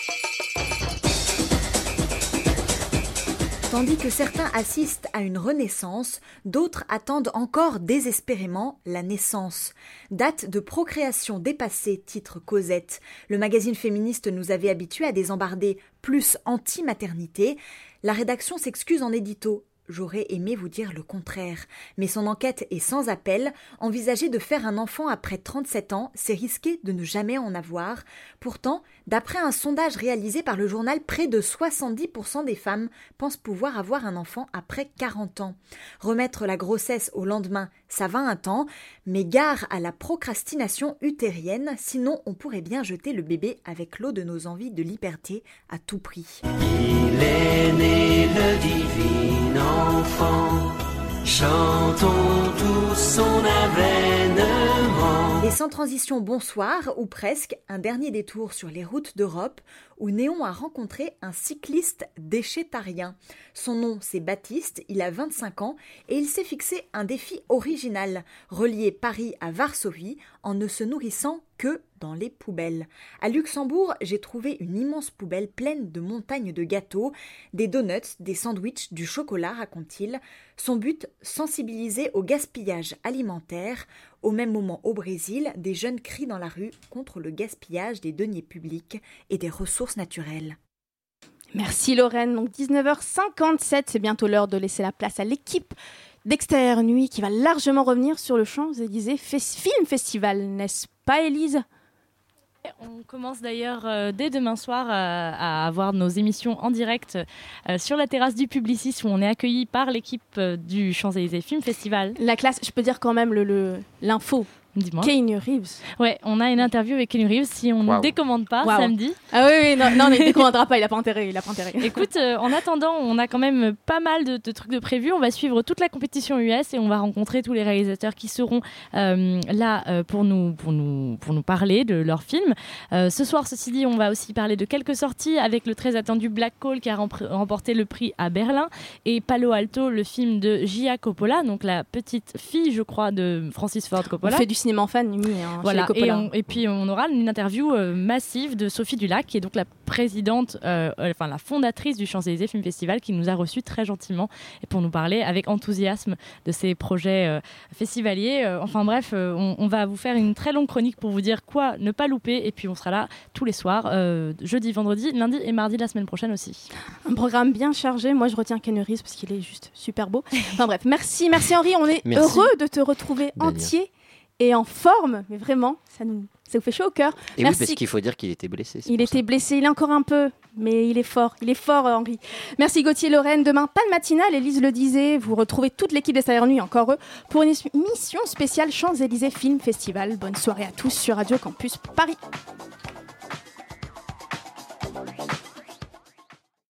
Tandis que certains assistent à une renaissance, d'autres attendent encore désespérément la naissance. Date de procréation dépassée, titre Cosette. Le magazine féministe nous avait habitués à des embardés plus anti-maternité. La rédaction s'excuse en édito. J'aurais aimé vous dire le contraire. Mais son enquête est sans appel. Envisager de faire un enfant après trente-sept ans, c'est risquer de ne jamais en avoir. Pourtant, d'après un sondage réalisé par le journal, près de soixante-dix pour cent des femmes pensent pouvoir avoir un enfant après quarante ans. Remettre la grossesse au lendemain, ça va un temps, mais gare à la procrastination utérienne, sinon on pourrait bien jeter le bébé avec l'eau de nos envies de liberté à tout prix. Il est né le divin enfant, chantons tous son avènement. Et sans transition, bonsoir, ou presque, un dernier détour sur les routes d'Europe, où Néon a rencontré un cycliste déchétarien. Son nom, c'est Baptiste, il a vingt-cinq ans, et il s'est fixé un défi original, relier Paris à Varsovie, en ne se nourrissant que dans les poubelles. À Luxembourg, j'ai trouvé une immense poubelle pleine de montagnes de gâteaux, des donuts, des sandwichs, du chocolat, raconte-t-il. Son but, sensibiliser au gaspillage alimentaire. Au même moment au Brésil, des jeunes crient dans la rue contre le gaspillage des deniers publics et des ressources naturelles. Merci Lorraine, donc dix-neuf heures cinquante-sept, c'est bientôt l'heure de laisser la place à l'équipe d'Extérieur Nuit qui va largement revenir sur le Champs-Élysées Fes- Film Festival, n'est-ce pas Élise ? On commence d'ailleurs euh, dès demain soir euh, à avoir nos émissions en direct euh, sur la terrasse du Publicis où on est accueillis par l'équipe euh, du Champs-Élysées Film Festival. La classe, je peux dire quand même le, le, l'info. Dis-moi. Keanu Reeves. Ouais, on a une interview avec Keanu Reeves si on ne wow. décommande pas wow. samedi. Ah oui, oui, non, non, il ne décommandera pas, il n'a pas intérêt, il a pas intérêt. Écoute, euh, en attendant, on a quand même pas mal de, de trucs de prévus. On va suivre toute la compétition U S et on va rencontrer tous les réalisateurs qui seront euh, là euh, pour nous, pour nous, pour nous parler de leurs films. Euh, ce soir, ceci dit, on va aussi parler de quelques sorties avec le très attendu Black Hole qui a rempr- remporté le prix à Berlin et Palo Alto, le film de Gia Coppola, donc la petite fille, je crois, de Francis Ford Coppola. On fait du cinéma en famille. Hein, voilà, chez les et, Coppola. on- et puis on aura une interview euh, massive de Sophie Dulac, qui est donc la présidente, euh, euh, enfin la fondatrice du Champs-Élysées Film Festival, qui nous a reçus très gentiment et pour nous parler avec enthousiasme de ses projets euh, festivaliers. Euh, enfin bref, euh, on, on va vous faire une très longue chronique pour vous dire quoi ne pas louper, et puis on sera là tous les soirs, euh, jeudi, vendredi, lundi et mardi de la semaine prochaine aussi. Un programme bien chargé. Moi, je retiens Ken Reeves parce qu'il est juste super beau. Enfin bref, merci, merci Henri. On est Merci. heureux de te retrouver Dania. entier et en forme. Mais vraiment, ça nous, ça nous fait chaud au cœur. Et merci. oui, parce qu'il faut dire qu'il était blessé. c'est Il pour était ça. blessé, il est encore un peu, mais il est fort. Il est fort, euh, Henri. Merci Gauthier, Lorraine. Demain, pas de matinale, Élise le disait. Vous retrouvez toute l'équipe des Salaires Nuit, encore eux, pour une émission spéciale Champs-Élysées Film Festival. Bonne soirée à tous sur Radio Campus Paris.